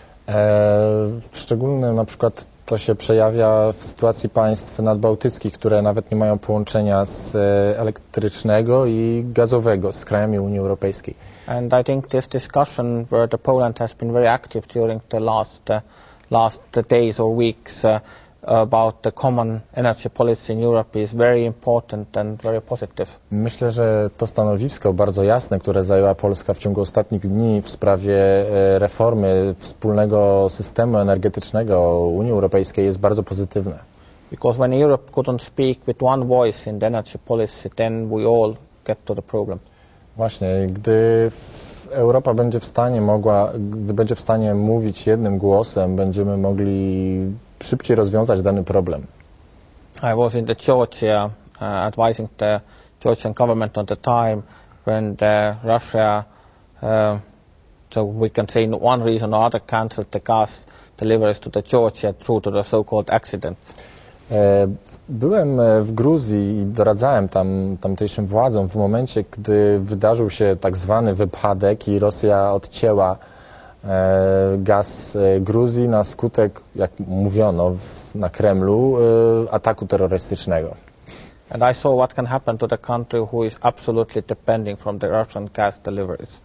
E, szczególne na przykład to się przejawia w sytuacji państw nadbałtyckich, które nawet nie mają połączenia z elektrycznego i gazowego z krajami Unii Europejskiej. And I think this discussion where the Poland has been very active during the last uh, last days or weeks uh, about the common energy policy in Europe is very important and very positive. Myślę, że to stanowisko bardzo jasne, które zajęła Polska w ciągu ostatnich dni w sprawie reformy wspólnego systemu energetycznego Unii Europejskiej jest bardzo pozytywne. Because when Europe couldn't speak with one voice in the energy policy, then we all get to the problem. Właśnie, gdy Europa będzie w stanie mogła, gdy będzie w stanie mówić jednym głosem, będziemy mogli szybciej rozwiązać dany problem. I was in the Georgia uh, advising the Georgian government on the time when the Russia, uh, so we can say one reason or other, cancelled the gas deliveries to the Georgia through to the so-called accident. Byłem w Gruzji i doradzałem tam tamtejszym władzom w momencie, gdy wydarzył się tak zwany wypadek i Rosja odcięła gaz Gruzji na skutek, jak mówiono na Kremlu, ataku terrorystycznego. And I saw what can happen to the country who is absolutely depending from the Russian gas deliveries.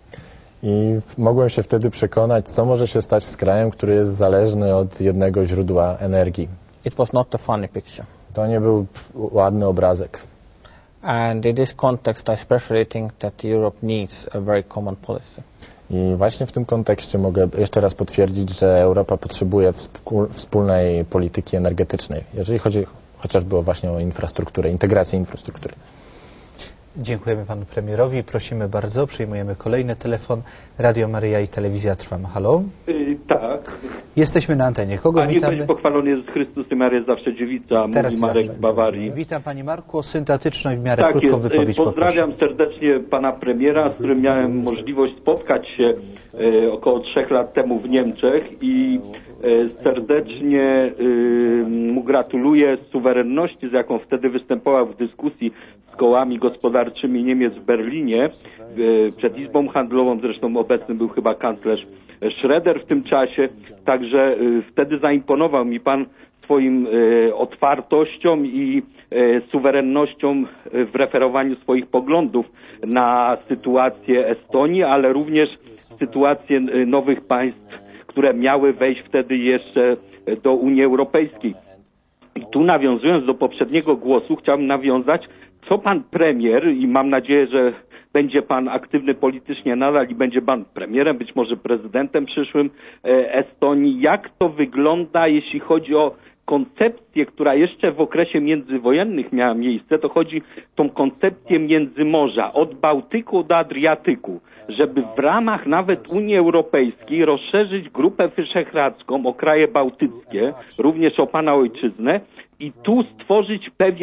I mogłem się wtedy przekonać, co może się stać z krajem, który jest zależny od jednego źródła energii. It was not a funny picture. To nie był ładny obrazek. And in this context, I especially think that Europe needs a very common policy. I właśnie w tym kontekście mogę jeszcze raz potwierdzić, że Europa potrzebuje wspólnej polityki energetycznej, jeżeli chodzi chociażby o właśnie o infrastrukturę, integrację infrastruktury. Dziękujemy panu premierowi. Prosimy bardzo. Przyjmujemy kolejny telefon. Radio Maryja i Telewizja Trwam. Halo? Yy, tak. Jesteśmy na antenie. Kogo A niech witamy? będzie pochwalony Jezus Chrystus i Maria zawsze dziewica. Teraz mówi Marek ja. z Bawarii. Witam Panie Marku. O syntetyczność w miarę Tak krótką jest. wypowiedź Pozdrawiam poproszę. serdecznie pana premiera, z którym miałem możliwość spotkać się e, około trzech lat temu w Niemczech i e, serdecznie e, mu gratuluję suwerenności, z jaką wtedy występował w dyskusji z kołami gospodarczymi Niemiec w Berlinie, e, przed Izbą Handlową, zresztą obecny był chyba kanclerz Schroeder w tym czasie, także e, wtedy zaimponował mi pan swoim e, otwartością i e, suwerennością w referowaniu swoich poglądów na sytuację Estonii, ale również sytuację e, nowych państw, które miały wejść wtedy jeszcze do Unii Europejskiej. I tu nawiązując do poprzedniego głosu, chciałbym nawiązać, co pan premier, i mam nadzieję, że będzie pan aktywny politycznie nadal i będzie pan premierem, być może prezydentem przyszłym e, Estonii, jak to wygląda, jeśli chodzi o koncepcję, która jeszcze w okresie międzywojennych miała miejsce, to chodzi o tą koncepcję międzymorza, od Bałtyku do Adriatyku, żeby w ramach nawet Unii Europejskiej rozszerzyć Grupę Wyszehradzką o kraje bałtyckie, również o pana ojczyznę i tu stworzyć pewien,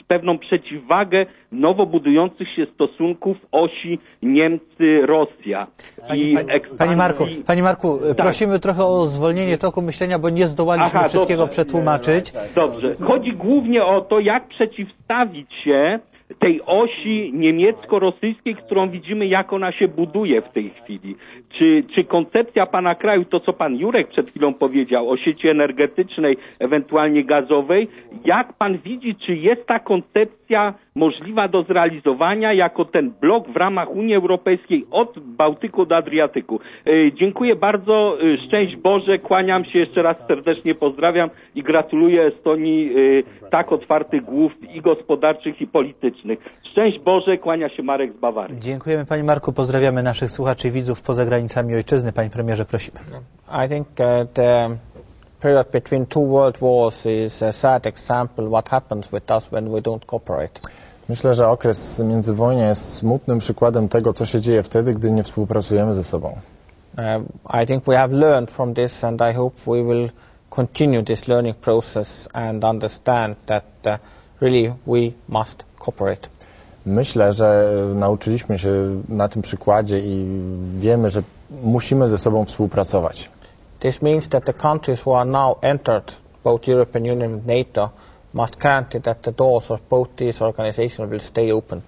pewną przeciwwagę nowo budujących się stosunków osi Niemcy-Rosja. Pani, pani, pani Marku, Panie Marku tak. prosimy trochę o zwolnienie toku myślenia, bo nie zdołaliśmy Aha, wszystkiego dobrze. przetłumaczyć. Dobrze. Chodzi głównie o to, jak przeciwstawić się tej osi niemiecko-rosyjskiej, którą widzimy, jak ona się buduje w tej chwili. Czy, czy koncepcja pana kraju, to co pan Jurek przed chwilą powiedział o sieci energetycznej, ewentualnie gazowej, jak pan widzi, czy jest ta koncepcja możliwa do zrealizowania jako ten blok w ramach Unii Europejskiej od Bałtyku do Adriatyku? E, dziękuję bardzo, e, szczęść Boże, kłaniam się jeszcze raz serdecznie, pozdrawiam i gratuluję Estonii e, tak otwartych głów i gospodarczych i politycznych. Szczęść Boże, kłania się Marek z Bawarii. Dziękujemy Panie Marku, pozdrawiamy naszych słuchaczy i widzów poza granicami ojczyzny. Panie premierze, prosimy. I think uh, the period between two world wars is a sad example what happens with us when we don't cooperate. Myślę, że okres międzywojnia jest smutnym przykładem tego, co się dzieje wtedy, gdy nie współpracujemy ze sobą. Uh, I think we have learned from this and I hope we will continue this learning process and understand that uh, really we must cooperate. Myślę, że nauczyliśmy się na tym przykładzie i wiemy, że musimy ze sobą współpracować. This means that the countries who are now entered both European Union and NATO must guarantee that the doors of both these organizations will stay open.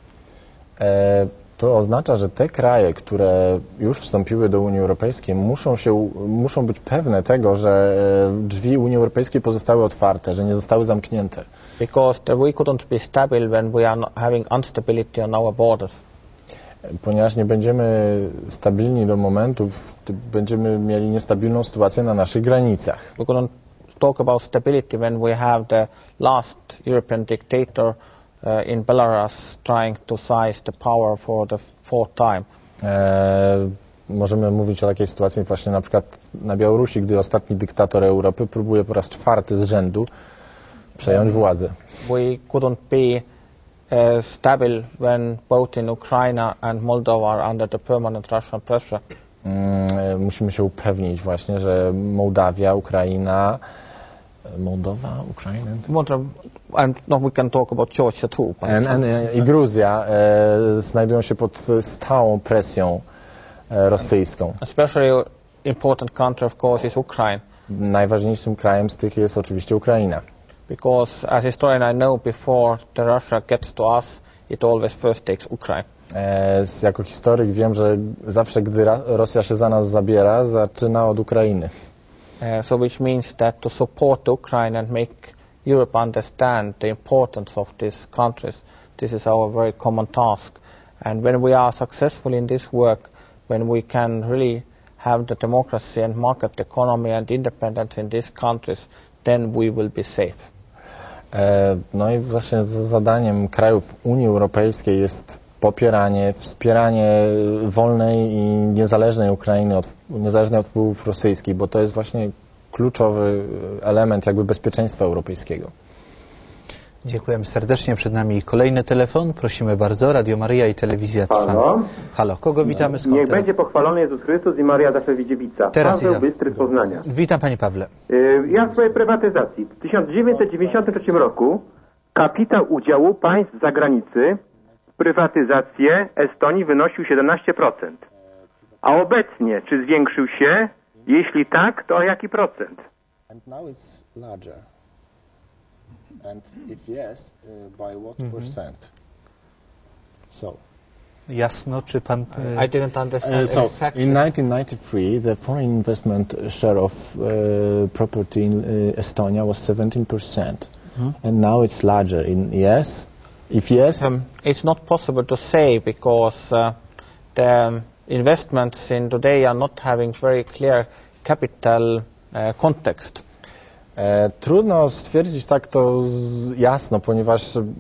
E, to oznacza, że te kraje, które już wstąpiły do Unii Europejskiej, muszą się, muszą być pewne tego, że drzwi Unii Europejskiej pozostały otwarte, że nie zostały zamknięte. Because we couldn't be stable when we are having instability on our borders. Ponieważ nie będziemy stabilni do momentu, gdy będziemy mieli niestabilną sytuację na naszych granicach. We couldn't talk about stability when we have the last European dictator uh, in Belarus trying to seize the power for the fourth time. E, możemy mówić o takiej sytuacji właśnie na przykład na Białorusi, gdy ostatni dyktator Europy próbuje po raz czwarty z rzędu przejąć władzę. We couldn't be uh, stable when both in Ukraine and Moldova are under the permanent Russian pressure. Mm, musimy się upewnić właśnie, że Mołdawia, Ukraina, Mołdowa, Ukraina Moldova, and no, we can talk about Georgia too. And, and, i Gruzja e, znajdują się pod stałą presją e, rosyjską. Especially important country of course is Ukraine. Najważniejszym krajem z tych jest oczywiście Ukraina. Because as historian I know before the Russia gets to us, it always first takes Ukraine. E, jako historyk wiem, że zawsze gdy Ra- Rosja się za nas zabiera, zaczyna od Ukrainy. Uh, so which means that to support Ukraine and make Europe understand the importance of these countries, this is our very common task. And when we are successful in this work, when we can really have the democracy and market economy and independence in these countries, then we will be safe. E, no i właśnie zadaniem krajów Unii Europejskiej jest popieranie, wspieranie wolnej i niezależnej Ukrainy, od, niezależnej od wpływów rosyjskich, bo to jest właśnie kluczowy element jakby bezpieczeństwa europejskiego. Dziękujemy serdecznie. Przed nami kolejny telefon. Prosimy bardzo. Radio Maryja i Telewizja Trwam. Halo. Halo. Kogo witamy? Skąd Niech telefon? będzie pochwalony Jezus Chrystus i Maria zawsze Widziewica. Teraz Paweł ja. Bystry z Poznania. Witam Panie Pawle. Ja w swojej prywatyzacji. W tysiąc dziewięćset dziewięćdziesiątym trzecim roku kapitał udziału państw z zagranicy w prywatyzację Estonii wynosił siedemnaście procent. A obecnie czy zwiększył się? Jeśli tak, to o jaki procent? And now it's larger. And if yes, uh, by what mm-hmm. percent? So. Jasno, czy pan... I didn't understand Uh, so exactly. in nineteen ninety-three, the foreign investment share of uh, property in uh, Estonia was seventeen percent, mm-hmm. and now it's larger. In yes, if yes, Um, it's not possible to say because uh, the um, investments in today are not having very clear capital uh, context. E, trudno stwierdzić tak to z, jasno, ponieważ e,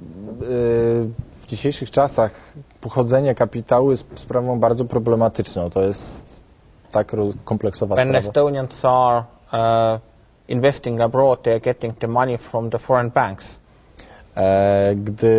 w dzisiejszych czasach pochodzenie kapitału jest sprawą bardzo problematyczną. To jest tak kompleksowa When sprawa. Estonians are uh, investing abroad, they are getting the money from the foreign banks. E, gdy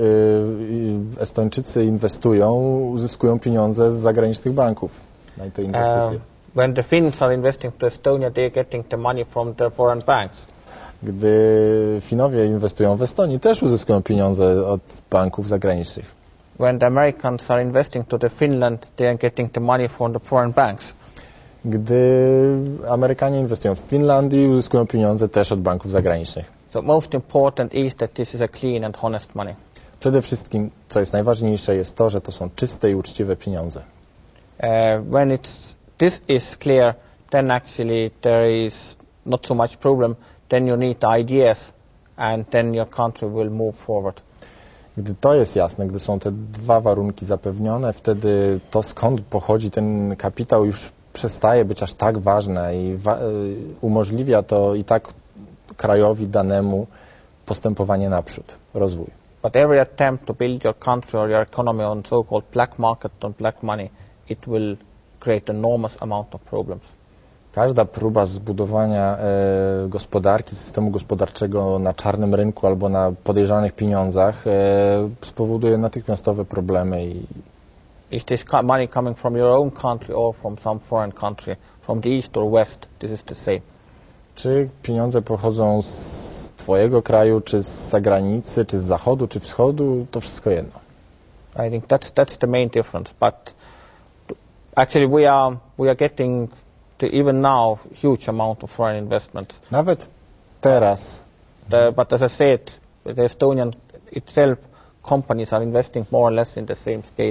e, Estończycy inwestują, uzyskują pieniądze z zagranicznych banków na te inwestycje. Uh, when the Finns are investing to Estonia, they are getting the money from the foreign banks. Gdy Finowie inwestują w Estonii, też uzyskują pieniądze od banków zagranicznych. When the Americans are investing to the Finland, they are getting the money from the foreign banks. Gdy Amerykanie inwestują w Finlandii, uzyskują pieniądze też od banków zagranicznych. So most important is that this is a clean and honest money. Przede wszystkim, co jest najważniejsze, jest to, że to są czyste i uczciwe pieniądze. Uh, when it's this is clear, then actually there is not so much problem. Then you need ideas, and then your country will move forward. Gdy to jest jasne, gdy są te dwa warunki zapewnione, wtedy to, skąd pochodzi ten kapitał, już przestaje być aż tak ważne i wa- umożliwia to i tak krajowi danemu postępowanie naprzód, rozwój. But every attempt to build your country or your economy on so-called black market, on black money, it will create enormous amount of problems. Każda próba zbudowania e, gospodarki, systemu gospodarczego na czarnym rynku albo na podejrzanych pieniądzach e, spowoduje natychmiastowe problemy. I Is this money coming from your own country or from some foreign country, from the east or west? This is the same. Czy pieniądze pochodzą z twojego kraju, czy z zagranicy, czy z zachodu, czy wschodu, to wszystko jedno. I think that's that's the main difference. But actually, we are we are getting to even now huge amount of foreign investment. Nawet teraz. The, but as I said, the Estonian itself companies are investing more or less in the same scale.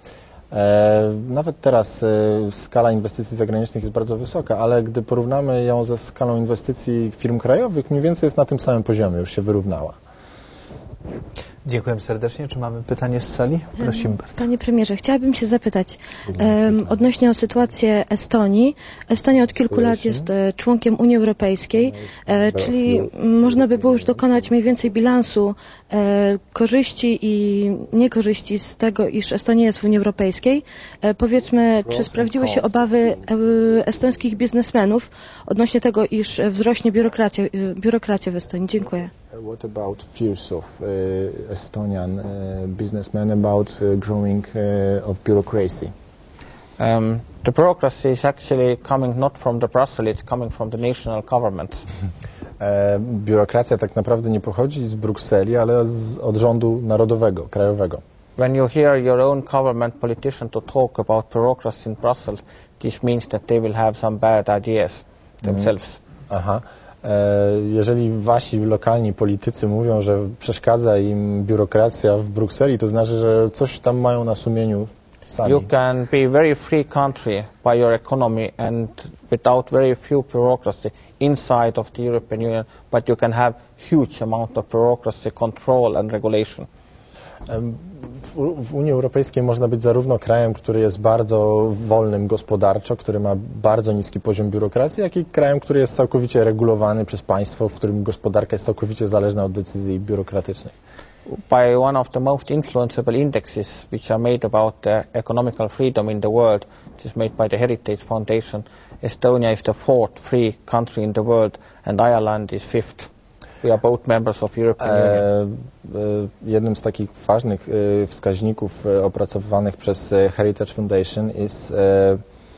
E, nawet teraz e, skala inwestycji zagranicznych jest bardzo wysoka, ale gdy porównamy ją ze skalą inwestycji firm krajowych, mniej więcej jest na tym samym poziomie, już się wyrównała. Dziękuję serdecznie. Czy mamy pytanie z sali? Prosimy bardzo. Panie premierze, chciałabym się zapytać um, odnośnie o sytuację Estonii. Estonia od kilku lat jest e, członkiem Unii Europejskiej, e, czyli można by było już dokonać mniej więcej bilansu e, korzyści i niekorzyści z tego, iż Estonia jest w Unii Europejskiej. E, powiedzmy, czy sprawdziły się obawy e, estońskich biznesmenów odnośnie tego, iż wzrośnie biurokracja, e, biurokracja w Estonii? Dziękuję. What about fears of uh, Estonian uh, businessmen about uh, growing uh, of bureaucracy? Um, the bureaucracy is actually coming not from the Brussels, it's coming from the national government. E, biurokracja tak naprawdę nie pochodzi z Brukseli, ale z, od rządu narodowego, krajowego. When you hear your own government politician to talk about bureaucracy in Brussels, this means that they will have some bad ideas themselves. Mm. Aha. Jeżeli wasi lokalni politycy mówią, że przeszkadza im biurokracja w Brukseli, to znaczy, że coś tam mają na sumieniu sami. You can be a very free country by your economy and without very few bureaucracy inside of the European Union, but you can have huge amount of bureaucracy, control and regulation. W Unii Europejskiej można być zarówno krajem, który jest bardzo wolnym gospodarczo, który ma bardzo niski poziom biurokracji, jak i krajem, który jest całkowicie regulowany przez państwo, w którym gospodarka jest całkowicie zależna od decyzji biurokratycznych. By one of the most influenceable indexes which are made about the economical freedom in the world, which is made by the Heritage Foundation, Estonia is the fourth free country in the world and Ireland is fifth. We are both members of European Union. E, e, jednym z takich ważnych e, wskaźników e, opracowywanych przez e, Heritage Foundation jest, e,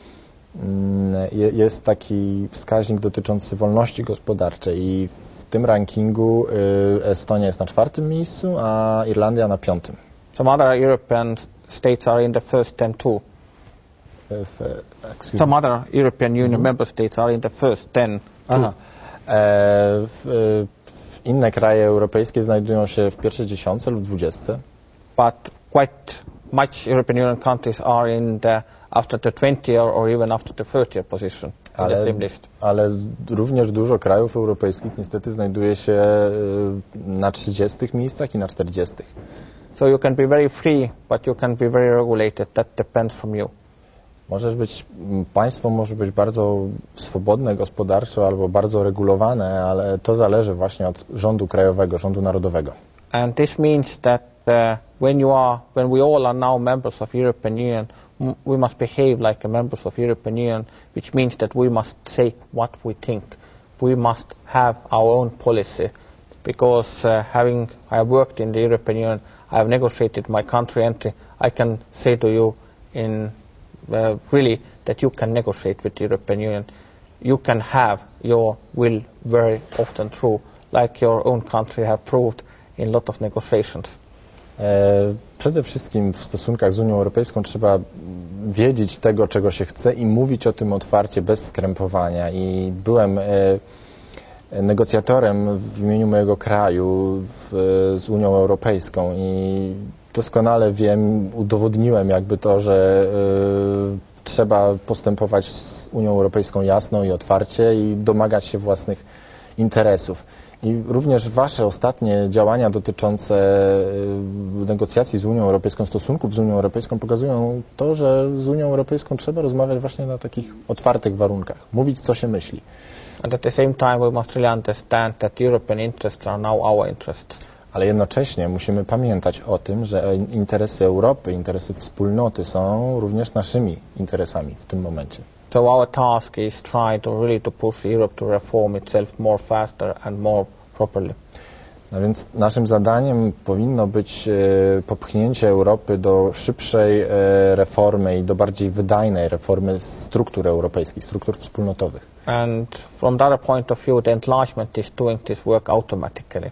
je, jest taki wskaźnik dotyczący wolności gospodarczej i w tym rankingu e, Estonia jest na czwartym miejscu, a Irlandia na piątym. Some other European states are in the first ten too. If, uh, Some other European Union mm-hmm. member states are in the first ten too. Aha. E, w, Inne kraje europejskie znajdują się w pierwszej dziesiątce lub dwudziestce. But quite much European Union countries are in the after the twentieth or even after the thirtieth position in ale, the same list. Ale również dużo krajów europejskich niestety znajduje się na trzydziestych miejscach i na czterdziestych. So you can be very free, but you can be very regulated. That depends from you. Możesz być, państwo może być bardzo swobodne gospodarczo albo bardzo regulowane, ale to zależy właśnie od rządu krajowego, rządu narodowego. And this means that uh, when you are, when we all are now members of European Union, we must behave like a members of European Union, which means that we must say what we think. We must have our own policy, because uh, having I have worked in the European Union, I have negotiated my country entry. I can say to you in Uh, really that you can negotiate with the European Union. You can have your will very often through like your own country have proved in a lot of negotiations? Przede wszystkim w stosunkach z Unią Europejską trzeba wiedzieć tego, czego się chce i mówić o tym otwarcie, bez skrępowania. I byłem negocjatorem w imieniu mojego kraju w, z Unią Europejską i doskonale wiem, udowodniłem jakby to, że y, trzeba postępować z Unią Europejską jasno i otwarcie i domagać się własnych interesów. I również wasze ostatnie działania dotyczące negocjacji z Unią Europejską, stosunków z Unią Europejską pokazują to, że z Unią Europejską trzeba rozmawiać właśnie na takich otwartych warunkach, mówić co się myśli. And at the same time we must really understand that European interests are now our interests. Ale jednocześnie musimy pamiętać o tym, że interesy Europy, interesy wspólnoty są również naszymi interesami w tym momencie. So our task is try to really to push Europe to reform itself more faster and more properly. No więc naszym zadaniem powinno być e, popchnięcie Europy do szybszej e, reformy i do bardziej wydajnej reformy struktur europejskich, struktur wspólnotowych. And from the other point of view, the enlargement is doing this work automatically.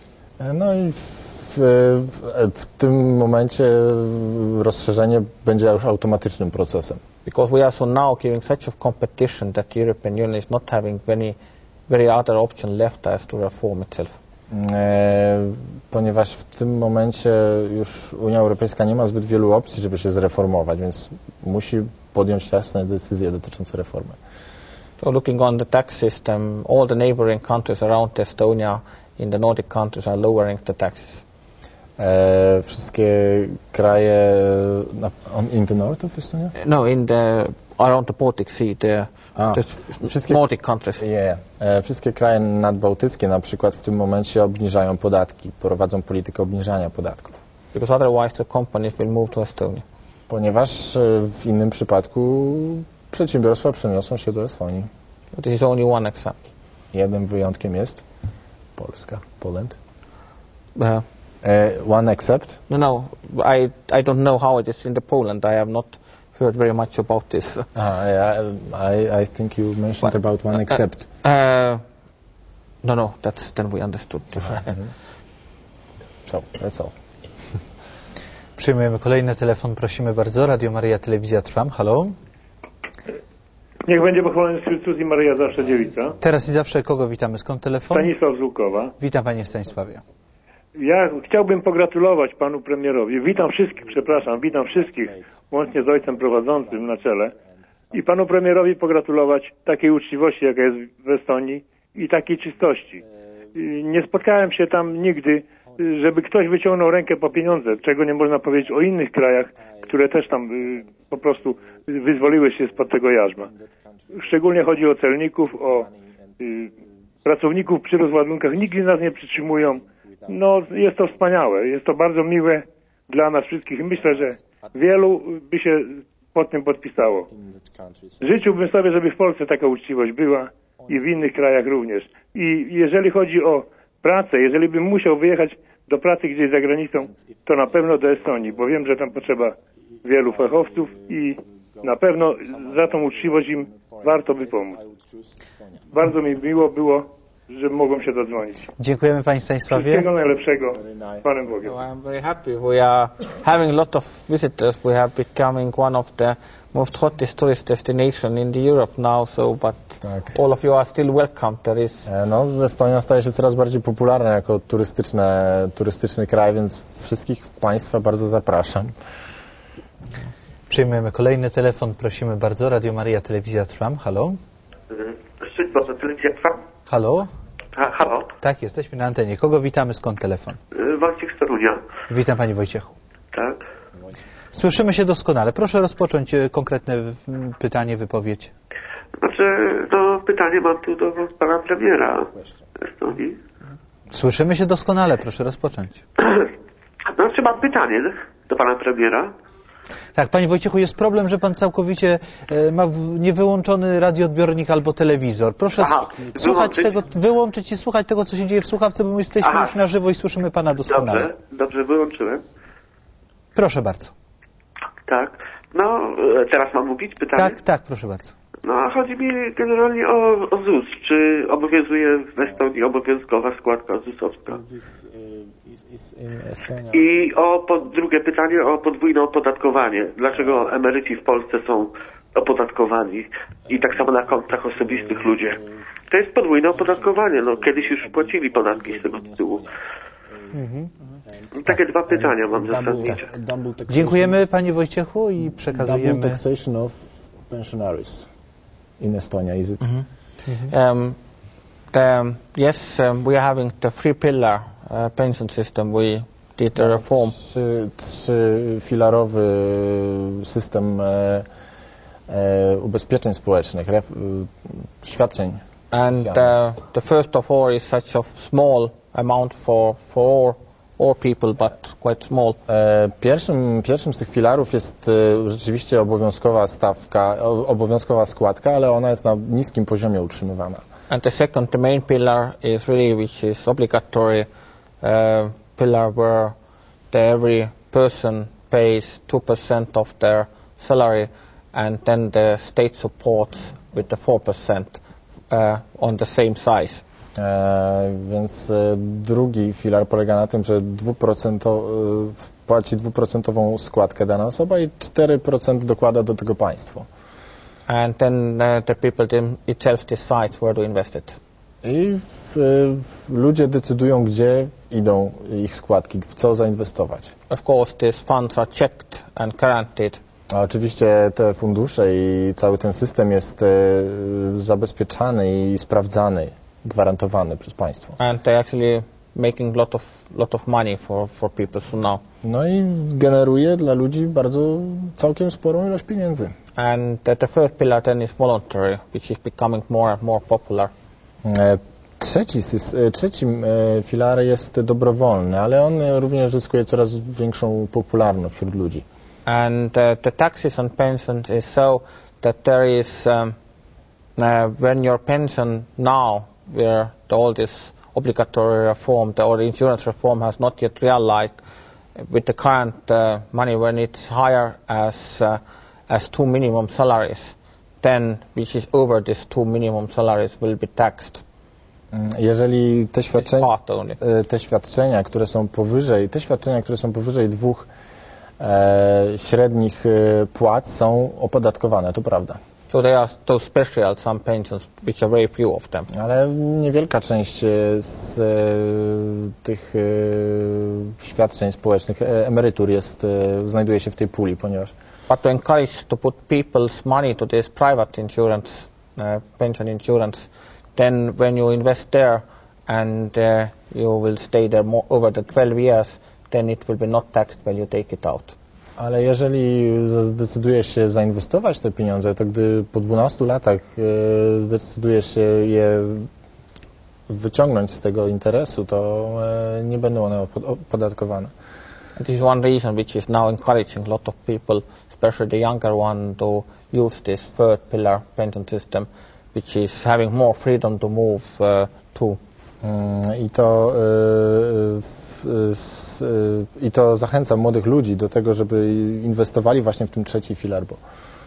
No i w, w, w tym momencie rozszerzenie będzie już automatycznym procesem. Because we are so now giving such a competition that the European Union is not having very, very other option left as to reform itself. E, ponieważ w tym momencie już Unia Europejska nie ma zbyt wielu opcji, żeby się zreformować, więc musi podjąć jasne decyzje dotyczące reformy. So looking on the tax system, all the neighboring countries around Estonia in the Nordic countries are lowering the taxes. E, wszystkie kraje na, on, in the north of Estonia? No, in the around the Baltic Sea, the, A, the wszystkie, Nordic countries. Yeah. E, wszystkie kraje nadbałtyckie na przykład w tym momencie obniżają podatki, prowadzą politykę obniżania podatków. Because otherwise the companies will move to Estonia. Ponieważ w innym przypadku przedsiębiorstwa przeniosą się do Estonii. But this is only one example. Jednym wyjątkiem jest Polska, Poland. Uh, uh, one except? No, no, I I don't know how it is in the Poland. I have not heard very much about this. Uh, I I think you mentioned well, about one uh, except. Uh, no, no, that's then we understood. Mm-hmm. So that's all. Przyjmujemy kolejny telefon, prosimy bardzo. Radio Maryja, Telewizja Trwam. Halo? Niech będzie pochwalony Chrystus i Maryja zawsze dziewica. Teraz i zawsze kogo witamy? Skąd telefon? Stanisław z Łukowa. Witam panie Stanisławie. Ja chciałbym pogratulować panu premierowi. Witam wszystkich, przepraszam, witam wszystkich, łącznie z ojcem prowadzącym na czele. I panu premierowi pogratulować takiej uczciwości, jaka jest w Estonii i takiej czystości. Nie spotkałem się tam nigdy, żeby ktoś wyciągnął rękę po pieniądze, czego nie można powiedzieć o innych krajach, które też tam y, po prostu wyzwoliły się spod tego jarzma. Szczególnie chodzi o celników, o y, pracowników przy rozładunkach. Nigdy nas nie przytrzymują. No, jest to wspaniałe. Jest to bardzo miłe dla nas wszystkich. Myślę, że wielu by się pod tym podpisało. Życzyłbym sobie, żeby w Polsce taka uczciwość była i w innych krajach również. I jeżeli chodzi o pracę, jeżeli bym musiał wyjechać do pracy gdzieś za granicą, to na pewno do Estonii, bo wiem, że tam potrzeba wielu fachowców i na pewno za tą uczciwość im warto by pomóc. Bardzo mi miło było, że mogłem się dodzwonić. Dziękujemy panie Stanisławie. Wszystkiego najlepszego z Panem Bogiem. So I'm very happy. We are having a lot of visitors. We have becoming one of the most hottest tourist destination in the Europe now, so but tak. All of you are still welcome. There is No, Estonia staje się coraz bardziej popularna jako turystyczne, turystyczny kraj, więc wszystkich państwa bardzo zapraszam. Przyjmujemy kolejny telefon, prosimy bardzo. Radio Maryja, Telewizja Trwam. Halo? Szczęść Boże, Telewizja Trwam. Halo? Ha, halo? Tak, jesteśmy na antenie. Kogo witamy? Skąd telefon? Wojciech z Torunia. Witam panie Wojciechu. Tak. Słyszymy się doskonale. Proszę rozpocząć konkretne pytanie, wypowiedź. Znaczy, no pytanie mam tu do pana premiera Estonii. Słyszymy się doskonale, proszę rozpocząć. Znaczy mam pytanie do pana premiera. Tak, panie Wojciechu, jest problem, że pan całkowicie e, ma w, niewyłączony radioodbiornik albo telewizor. Proszę Aha, słuchać wyłączyć? tego, wyłączyć i słuchać tego, co się dzieje w słuchawce, bo my jesteśmy Aha. już na żywo i słyszymy pana doskonale. Dobrze, dobrze, wyłączyłem. Proszę bardzo. Tak, no teraz mam mówić pytanie? Tak, tak, proszę bardzo. No a chodzi mi generalnie o, o Z U S. Czy obowiązuje w Estonii obowiązkowa składka zusowska? I o po, drugie pytanie o podwójne opodatkowanie. Dlaczego emeryci w Polsce są opodatkowani i tak samo na kontach osobistych ludzie? To jest podwójne opodatkowanie. No, kiedyś już płacili podatki z tego tytułu. Mhm. Takie dwa pytania mam zasadnicze. Dziękujemy panie Wojciechu i przekazujemy. Double taxation of pensionaries in Estonia, is it? Mm-hmm. Mm-hmm. Um, the, yes, um, we are having the three pillar uh, pension system. We did the reform. Trzy, trzyfilarowy system e, e, ubezpieczeń społecznych, ref, świadczeń. And uh, the first of all is such a small amount for for all, all people, but quite small. E, pierwszym pierwszym z tych filarów jest e, rzeczywiście obowiązkowa stawka, o, obowiązkowa składka, ale ona jest na niskim poziomie utrzymywana. And the second, the main pillar is really which is obligatory uh, pillar where the every person pays two percent of their salary, and then the state supports with the four percent uh, on the same size. E, więc e, drugi filar polega na tym, że dwa procent e, płaci dwuprocentową składkę dana osoba i cztery procent dokłada do tego państwo. And then uh, the people them itself decides where to invest it. I w, w, ludzie decydują, gdzie idą ich składki, w co zainwestować. Of course, these funds are checked and guaranteed. A oczywiście te fundusze i cały ten system jest e, zabezpieczany i sprawdzany, gwarantowany przez państwo. And they actually making lot of lot of money for for people so now. No i generuje dla ludzi bardzo całkiem sporą ilość pieniędzy. And the, the third pillar then is voluntary, which is becoming more and more popular. E, trzeci e, trzecim e, filar jest dobrowolny, ale on również zyskuje coraz większą popularność wśród ludzi. And uh, the taxes on pensions is so that there is um, uh, when your pension now, where the, all this obligatory reform, the or insurance reform has not yet realized, with the current uh, money when it's higher as uh, as two minimum salaries, then which is over these two minimum salaries will be taxed. Jeżeli te świadczenia, te świadczenia, które są powyżej, te świadczenia, które są powyżej dwóch e, średnich e, płac są opodatkowane, to prawda. So there are those special some pensions which are very few of them. Ale niewielka część z e, tych e, świadczeń społecznych, e, emerytur jest, e, znajduje się w tej puli, ponieważ But to encourage to put people's money to this private insurance, uh, pension insurance, then when you invest there and uh, you will stay there more over the twelve years, then it will be not taxed when you take it out. Ale jeżeli zdecydujesz się zainwestować te pieniądze, to gdy po dwunastu latach e, zdecydujesz się je wyciągnąć z tego interesu, to e, nie będą one opodatkowane. This is one reason which is now encouraging a lot of people, especially the younger one, to use this third pillar pension system, which is having more freedom to move uh, to. I to y, y, y, i to zachęca młodych ludzi do tego, żeby inwestowali właśnie w ten trzeci filar. Bo...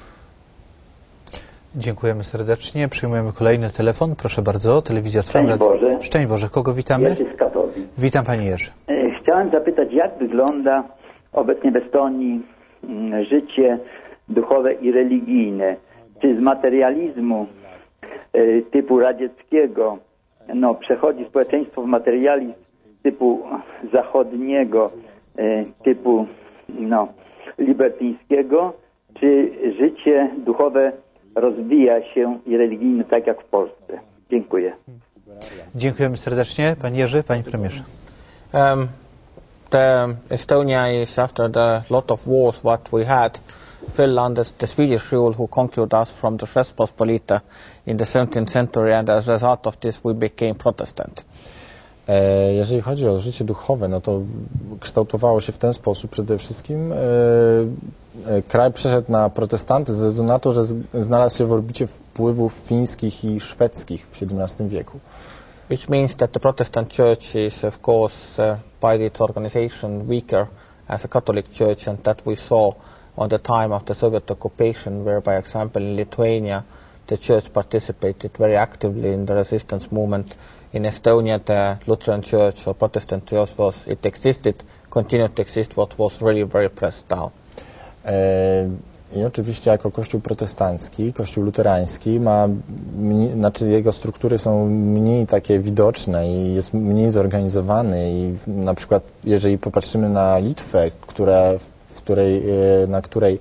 Dziękujemy serdecznie. Przyjmujemy kolejny telefon. Proszę bardzo. Telewizja Trwam. Szczęść Boże. Szczęść Boże. Kogo witamy? Jerzy z Katowic. Witam Panie Jerzy. Chciałem zapytać, jak wygląda obecnie w Estonii życie duchowe i religijne? Czy z materializmu typu radzieckiego no, przechodzi społeczeństwo w materializm typu zachodniego, typu no, libertyńskiego, czy życie duchowe rozwija się i religijne tak jak w Polsce? Dziękuję. Dziękujemy serdecznie. Panie Jerzy, Panie Premierze. Um, the Estonia is after the lot of wars what we had fell under the Swedish rule who conquered us from the Rzeczpospolita in the seventeenth century, and as a result of this we became Protestant. Jeżeli chodzi o życie duchowe, no to kształtowało się w ten sposób przede wszystkim. Kraj przeszedł na protestantyzm ze względu na to, że znalazł się w orbicie wpływów fińskich i szwedzkich w siedemnastym wieku. Which means that the Protestant Church is, of course, uh, by its organization weaker as a Catholic Church, and that we saw on the time of the Soviet occupation, where, by example, in Lithuania, the church participated very actively in the resistance movement. In Estonia, the Lutheran Church or Protestant Church was, it existed, continued to exist, what was really very pressed down. E, I oczywiście jako kościół protestancki, kościół luterański ma, mniej, znaczy jego struktury są mniej takie widoczne i jest mniej zorganizowany i na przykład jeżeli popatrzymy na Litwę, która, w której, na której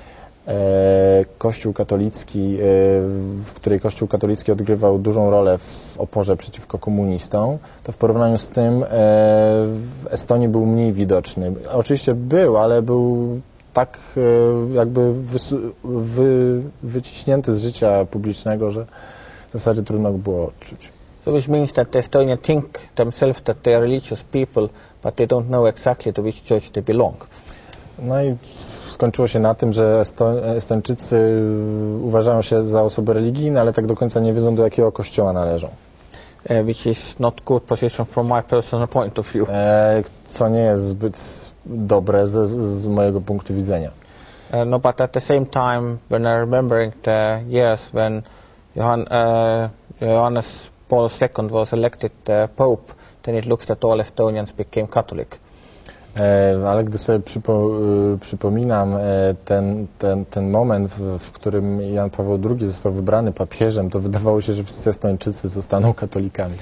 Kościół katolicki, w której Kościół katolicki odgrywał dużą rolę w oporze przeciwko komunistom, to w porównaniu z tym w Estonii był mniej widoczny. Oczywiście był, ale był tak jakby wy, wyciśnięty z życia publicznego, że w zasadzie trudno było odczuć. So which means that the Estonians think themselves that they are religious people, but they don't know exactly to which church they belong. No i skończyło się na tym, że Estończycy uważają się za osoby religijne, ale tak do końca nie wiedzą, do jakiego kościoła należą. Uh, which is not good position from my personal point of view. E, co nie jest zbyt dobre z, z mojego punktu widzenia. Uh, no, but at the same time, when I remembering the years when Johann, uh, Johannes Paul the Second was elected uh, Pope, then it looks that all Estonians became Catholic. Ale gdy sobie przypo, przypominam ten, ten, ten moment, w, w którym Jan Paweł drugi został wybrany papieżem, to wydawało się, że wszyscy Estończycy zostaną katolikami.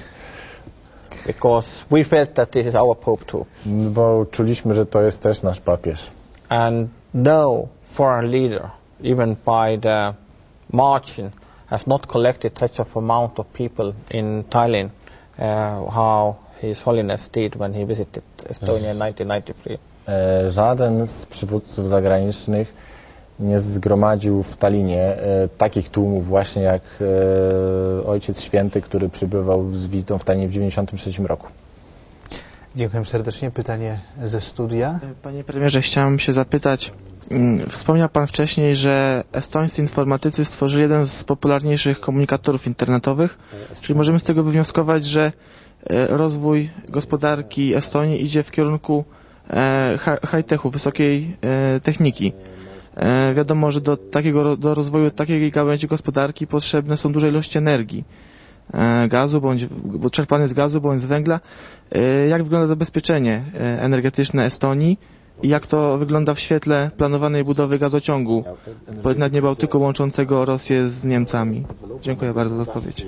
Because we felt that this is our Pope too. Bo czuliśmy, że to jest też nasz papież. And no foreign leader, even by the margin, has not collected such a amount of people in Tallinn, uh, how His Holiness did when he visited Estonia in nineteen ninety-three. Żaden z przywódców zagranicznych nie zgromadził w Tallinie takich tłumów właśnie jak Ojciec Święty, który przybywał z wizytą w Tallinie w dziewięćdziesiątym trzecim roku. Dziękuję serdecznie. Pytanie ze studia. Panie premierze, chciałem się zapytać, wspomniał Pan wcześniej, że estońscy informatycy stworzyli jeden z popularniejszych komunikatorów internetowych, czyli możemy z tego wywnioskować, że rozwój gospodarki Estonii idzie w kierunku high-techu, wysokiej techniki. Wiadomo, że do takiego do rozwoju takiej gałęzi gospodarki potrzebne są duże ilości energii, gazu, bądź czerpany z gazu, bądź z węgla. Jak wygląda zabezpieczenie energetyczne Estonii i jak to wygląda w świetle planowanej budowy gazociągu na dnie Bałtyku łączącego Rosję z Niemcami? Dziękuję bardzo za odpowiedź.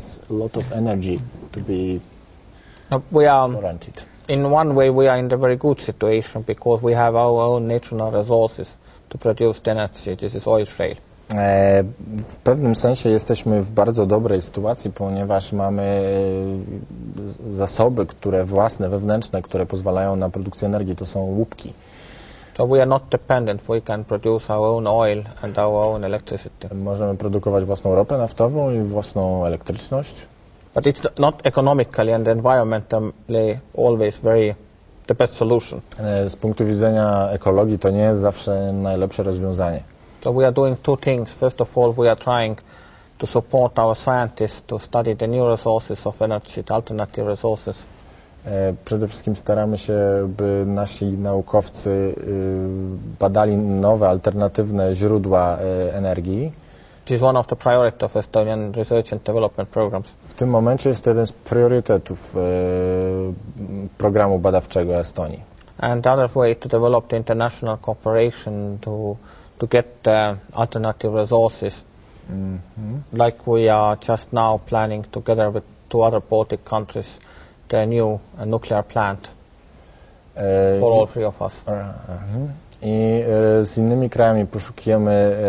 No, we are, in one way we are in a very good situation because we have our own natural resources to produce the energy. This is oil shale. W pewnym sensie jesteśmy w bardzo dobrej sytuacji, ponieważ mamy zasoby, które własne, wewnętrzne, które pozwalają na produkcję energii. To są łupki. So we are not dependent. We can produce our own oil and our own electricity. Możemy produkować własną ropę naftową i własną elektryczność. But it's not economically and environmentally always very the best solution. Z punktu widzenia ekologii to nie jest zawsze najlepsze rozwiązanie. So we are doing two things. First of all, we are trying to support our scientists to study the new resources of energy, the alternative resources. Przede wszystkim staramy się, by nasi naukowcy badali nowe, alternatywne źródła energii. This is one of the priority of Estonian research and development programs. W tym momencie jest to jeden z priorytetów programu badawczego Estonii. And the other way to develop the international cooperation to to get the alternative resources, mm-hmm. like we are just now planning together with two other Baltic countries the new uh, nuclear plant e, for all three of us. Uh, uh-huh. I e, z innymi krajami poszukujemy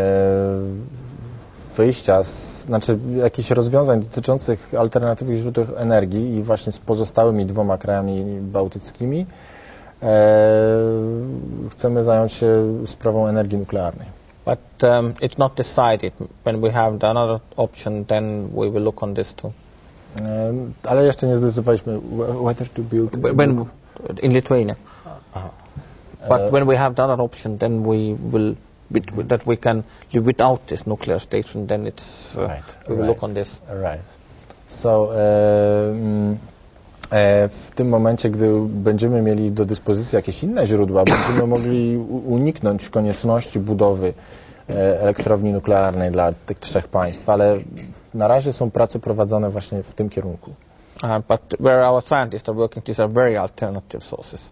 e, wyjścia, z, znaczy jakichś rozwiązań dotyczących alternatywnych źródeł energii i właśnie z pozostałymi dwoma krajami bałtyckimi chcemy zająć się sprawą energii nuklearnej. But um, it's not decided. When we have another option, then we will look on this too. Um, ale jeszcze nie zdecydowaliśmy whether to build. When in Lithuania. Aha. But uh, when we have the other option, then we will with, with, that we can live without this nuclear station. Then it's uh, right, we will right, look on this. Right. So. Um, W tym momencie, gdy będziemy mieli do dyspozycji jakieś inne źródła, będziemy mogli uniknąć konieczności budowy elektrowni nuklearnej dla tych trzech państw, ale na razie są prace prowadzone właśnie w tym kierunku. Uh, but where our scientists are working, these are very alternative sources.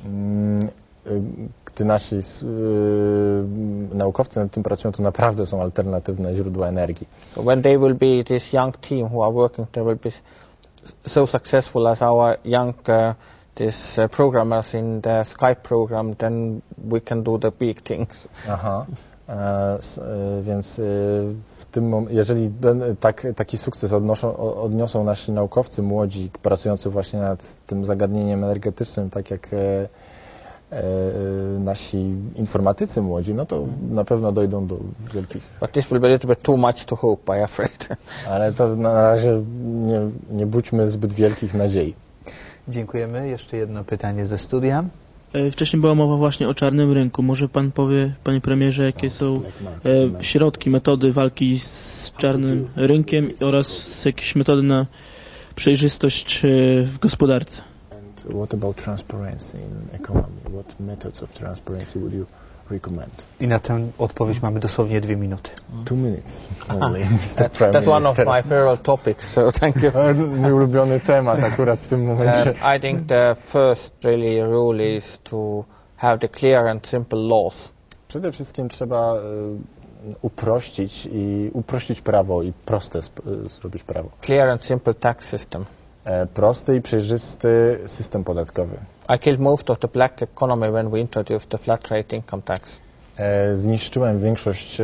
Gdy nasi y, naukowcy nad tym pracują, to naprawdę są alternatywne źródła energii. So when they will be this young team who are working, they will be so successful as our young uh, this uh, programmers in the Skype program, then we can do the big things. Aha, e, s, e, więc e, w tym mom- jeżeli tak, taki sukces odnoszą, odniosą nasi naukowcy młodzi, pracujący właśnie nad tym zagadnieniem energetycznym, tak jak e, e, nasi informatycy młodzi, no to na pewno dojdą do wielkich... But this will be a little bit too much to hope, I'm afraid. Ale to na razie nie, nie budźmy zbyt wielkich nadziei. Dziękujemy. Jeszcze jedno pytanie ze studia. Wcześniej była mowa właśnie o czarnym rynku. Może pan powie, panie premierze, jakie są e, środki, metody walki z czarnym rynkiem oraz jakieś metody na przejrzystość e, w gospodarce? And what about transparency in economy? What methods of transparency would you recommend? I na tę odpowiedź mamy dosłownie dwie minuty. Two minutes only, That's, that's one of my favorite topics, so thank you. Mój ulubiony temat akurat w tym momencie. Um, I think the first really rule is to have the clear and simple laws. Przede wszystkim trzeba y, uprościć i uprościć prawo i proste sp- y, zrobić prawo. Clear and simple tax system. E, prosty i przejrzysty system podatkowy. I killed most of the black economy when we introduced the flat rate income tax. E, zniszczyłem większość e,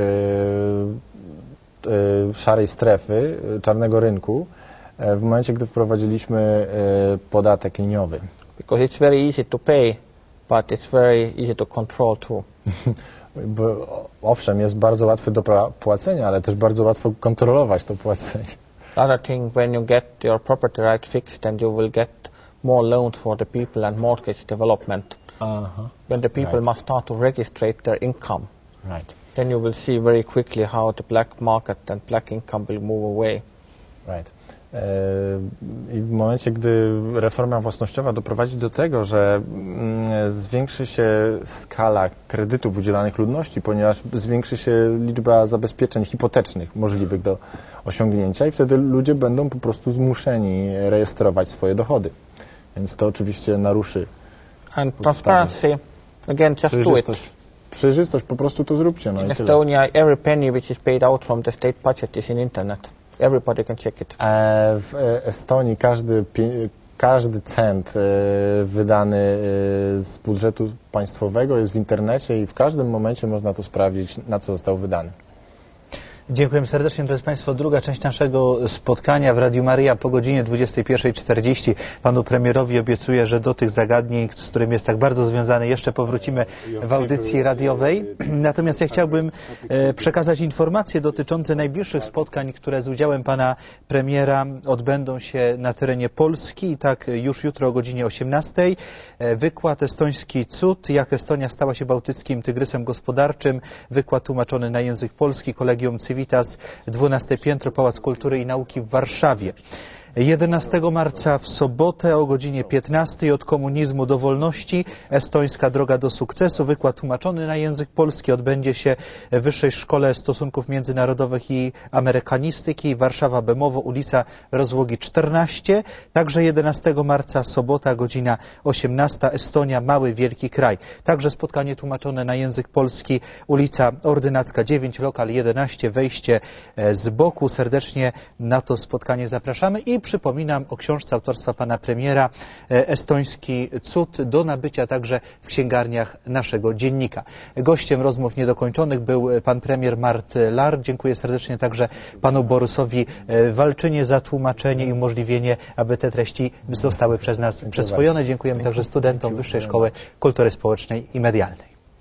e, szarej strefy, e, czarnego rynku e, w momencie, gdy wprowadziliśmy e, podatek liniowy. Because it's very easy to pay, but it's very easy to control too. Bo, owszem, jest bardzo łatwy do płacenia, ale też bardzo łatwo kontrolować to płacenie. Another thing, when you get your property right fixed, then you will get more loans for the people and mortgage development. Uh-huh. When the people right. must start to register their income, right. then you will see very quickly how the black market and black income will move away. Right. I w momencie, gdy reforma własnościowa doprowadzi do tego, że zwiększy się skala kredytów udzielanych ludności, ponieważ zwiększy się liczba zabezpieczeń hipotecznych możliwych do osiągnięcia i wtedy ludzie będą po prostu zmuszeni rejestrować swoje dochody. Więc to oczywiście naruszy. And transparency, again, just do it. Przejrzystość, po prostu to zróbcie. No in Estonia, every penny which is paid out from the state budget is in internet. Everybody can check it. W Estonii każdy, każdy cent wydany z budżetu państwowego jest w internecie i w każdym momencie można to sprawdzić, na co został wydany. Dziękuję serdecznie, drodzy Państwo. Druga część naszego spotkania w Radiu Maryja po godzinie dwudziestej pierwszej czterdzieści. Panu premierowi obiecuję, że do tych zagadnień, z którymi jest tak bardzo związany, jeszcze powrócimy w audycji radiowej. Natomiast ja chciałbym e, przekazać informacje dotyczące najbliższych spotkań, które z udziałem pana premiera odbędą się na terenie Polski. I tak już jutro o godzinie osiemnastej. E, wykład Estoński cud, jak Estonia stała się bałtyckim tygrysem gospodarczym. Wykład tłumaczony na język polski, Kolegium Civitas, dwunaste piętro, Pałac Kultury i Nauki w Warszawie. jedenastego marca w sobotę o godzinie piętnastej od komunizmu do wolności, estońska droga do sukcesu. Wykład tłumaczony na język polski odbędzie się w Wyższej Szkole Stosunków Międzynarodowych i Amerykanistyki, Warszawa Bemowo, ulica Rozłogi czternaście. Także jedenastego marca sobota, godzina osiemnasta, Estonia, mały, wielki kraj. Także spotkanie tłumaczone na język polski, ulica Ordynacka dziewięć, lokal jedenaście, wejście z boku. Serdecznie na to spotkanie zapraszamy i przypominam o książce autorstwa pana premiera Estoński cud, do nabycia także w księgarniach naszego dziennika. Gościem rozmów niedokończonych był pan premier Mart Laar. Dziękuję serdecznie także panu Borysowi Walczynie za tłumaczenie i umożliwienie, aby te treści zostały przez nas przyswojone. Dziękujemy także studentom Wyższej Szkoły Kultury Społecznej i Medialnej.